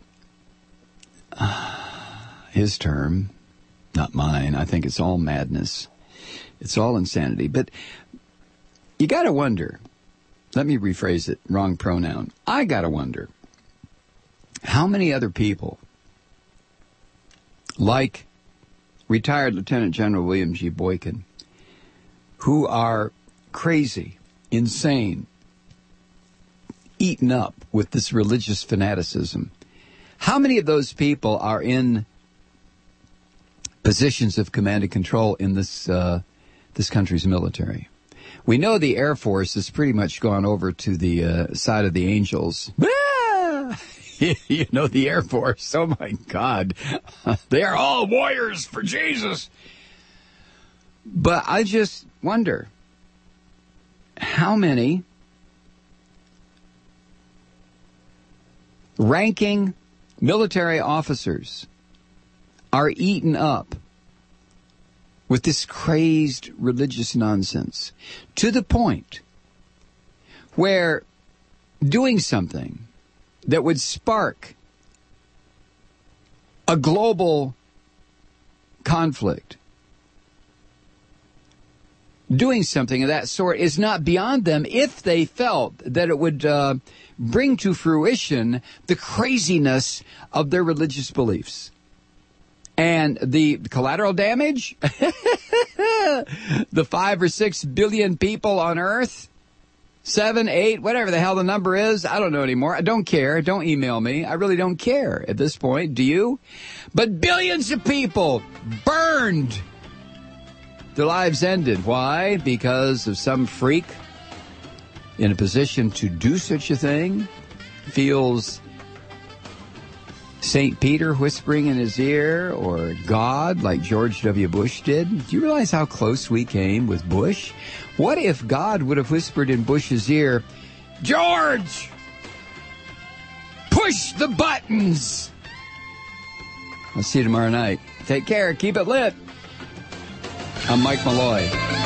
His term, not mine. I think it's all madness. It's all insanity. But you got to wonder, let me rephrase it, wrong pronoun. I got to wonder how many other people, like retired Lieutenant General William G. Boykin, who are crazy, insane, eaten up with this religious fanaticism. How many of those people are in positions of command and control in this country's military? We know the Air Force has pretty much gone over to the side of the angels. You know, the Air Force, oh my God. They are all warriors for Jesus. But I just wonder how many ranking military officers are eaten up with this crazed religious nonsense to the point where doing something that would spark a global conflict. Doing something of that sort is not beyond them if they felt that it would bring to fruition the craziness of their religious beliefs. And the collateral damage, the 5 or 6 billion people on Earth, 7, 8, whatever the hell the number is, I don't know anymore. I don't care. Don't email me. I really don't care at this point. Do you? But billions of people burned. Their lives ended. Why? Because of some freak in a position to do such a thing feels St. Peter whispering in his ear, or God like George W. Bush did. Do you realize how close we came with Bush? What if God would have whispered in Bush's ear, George, push the buttons? I'll see you tomorrow night. Take care. Keep it lit. I'm Mike Malloy.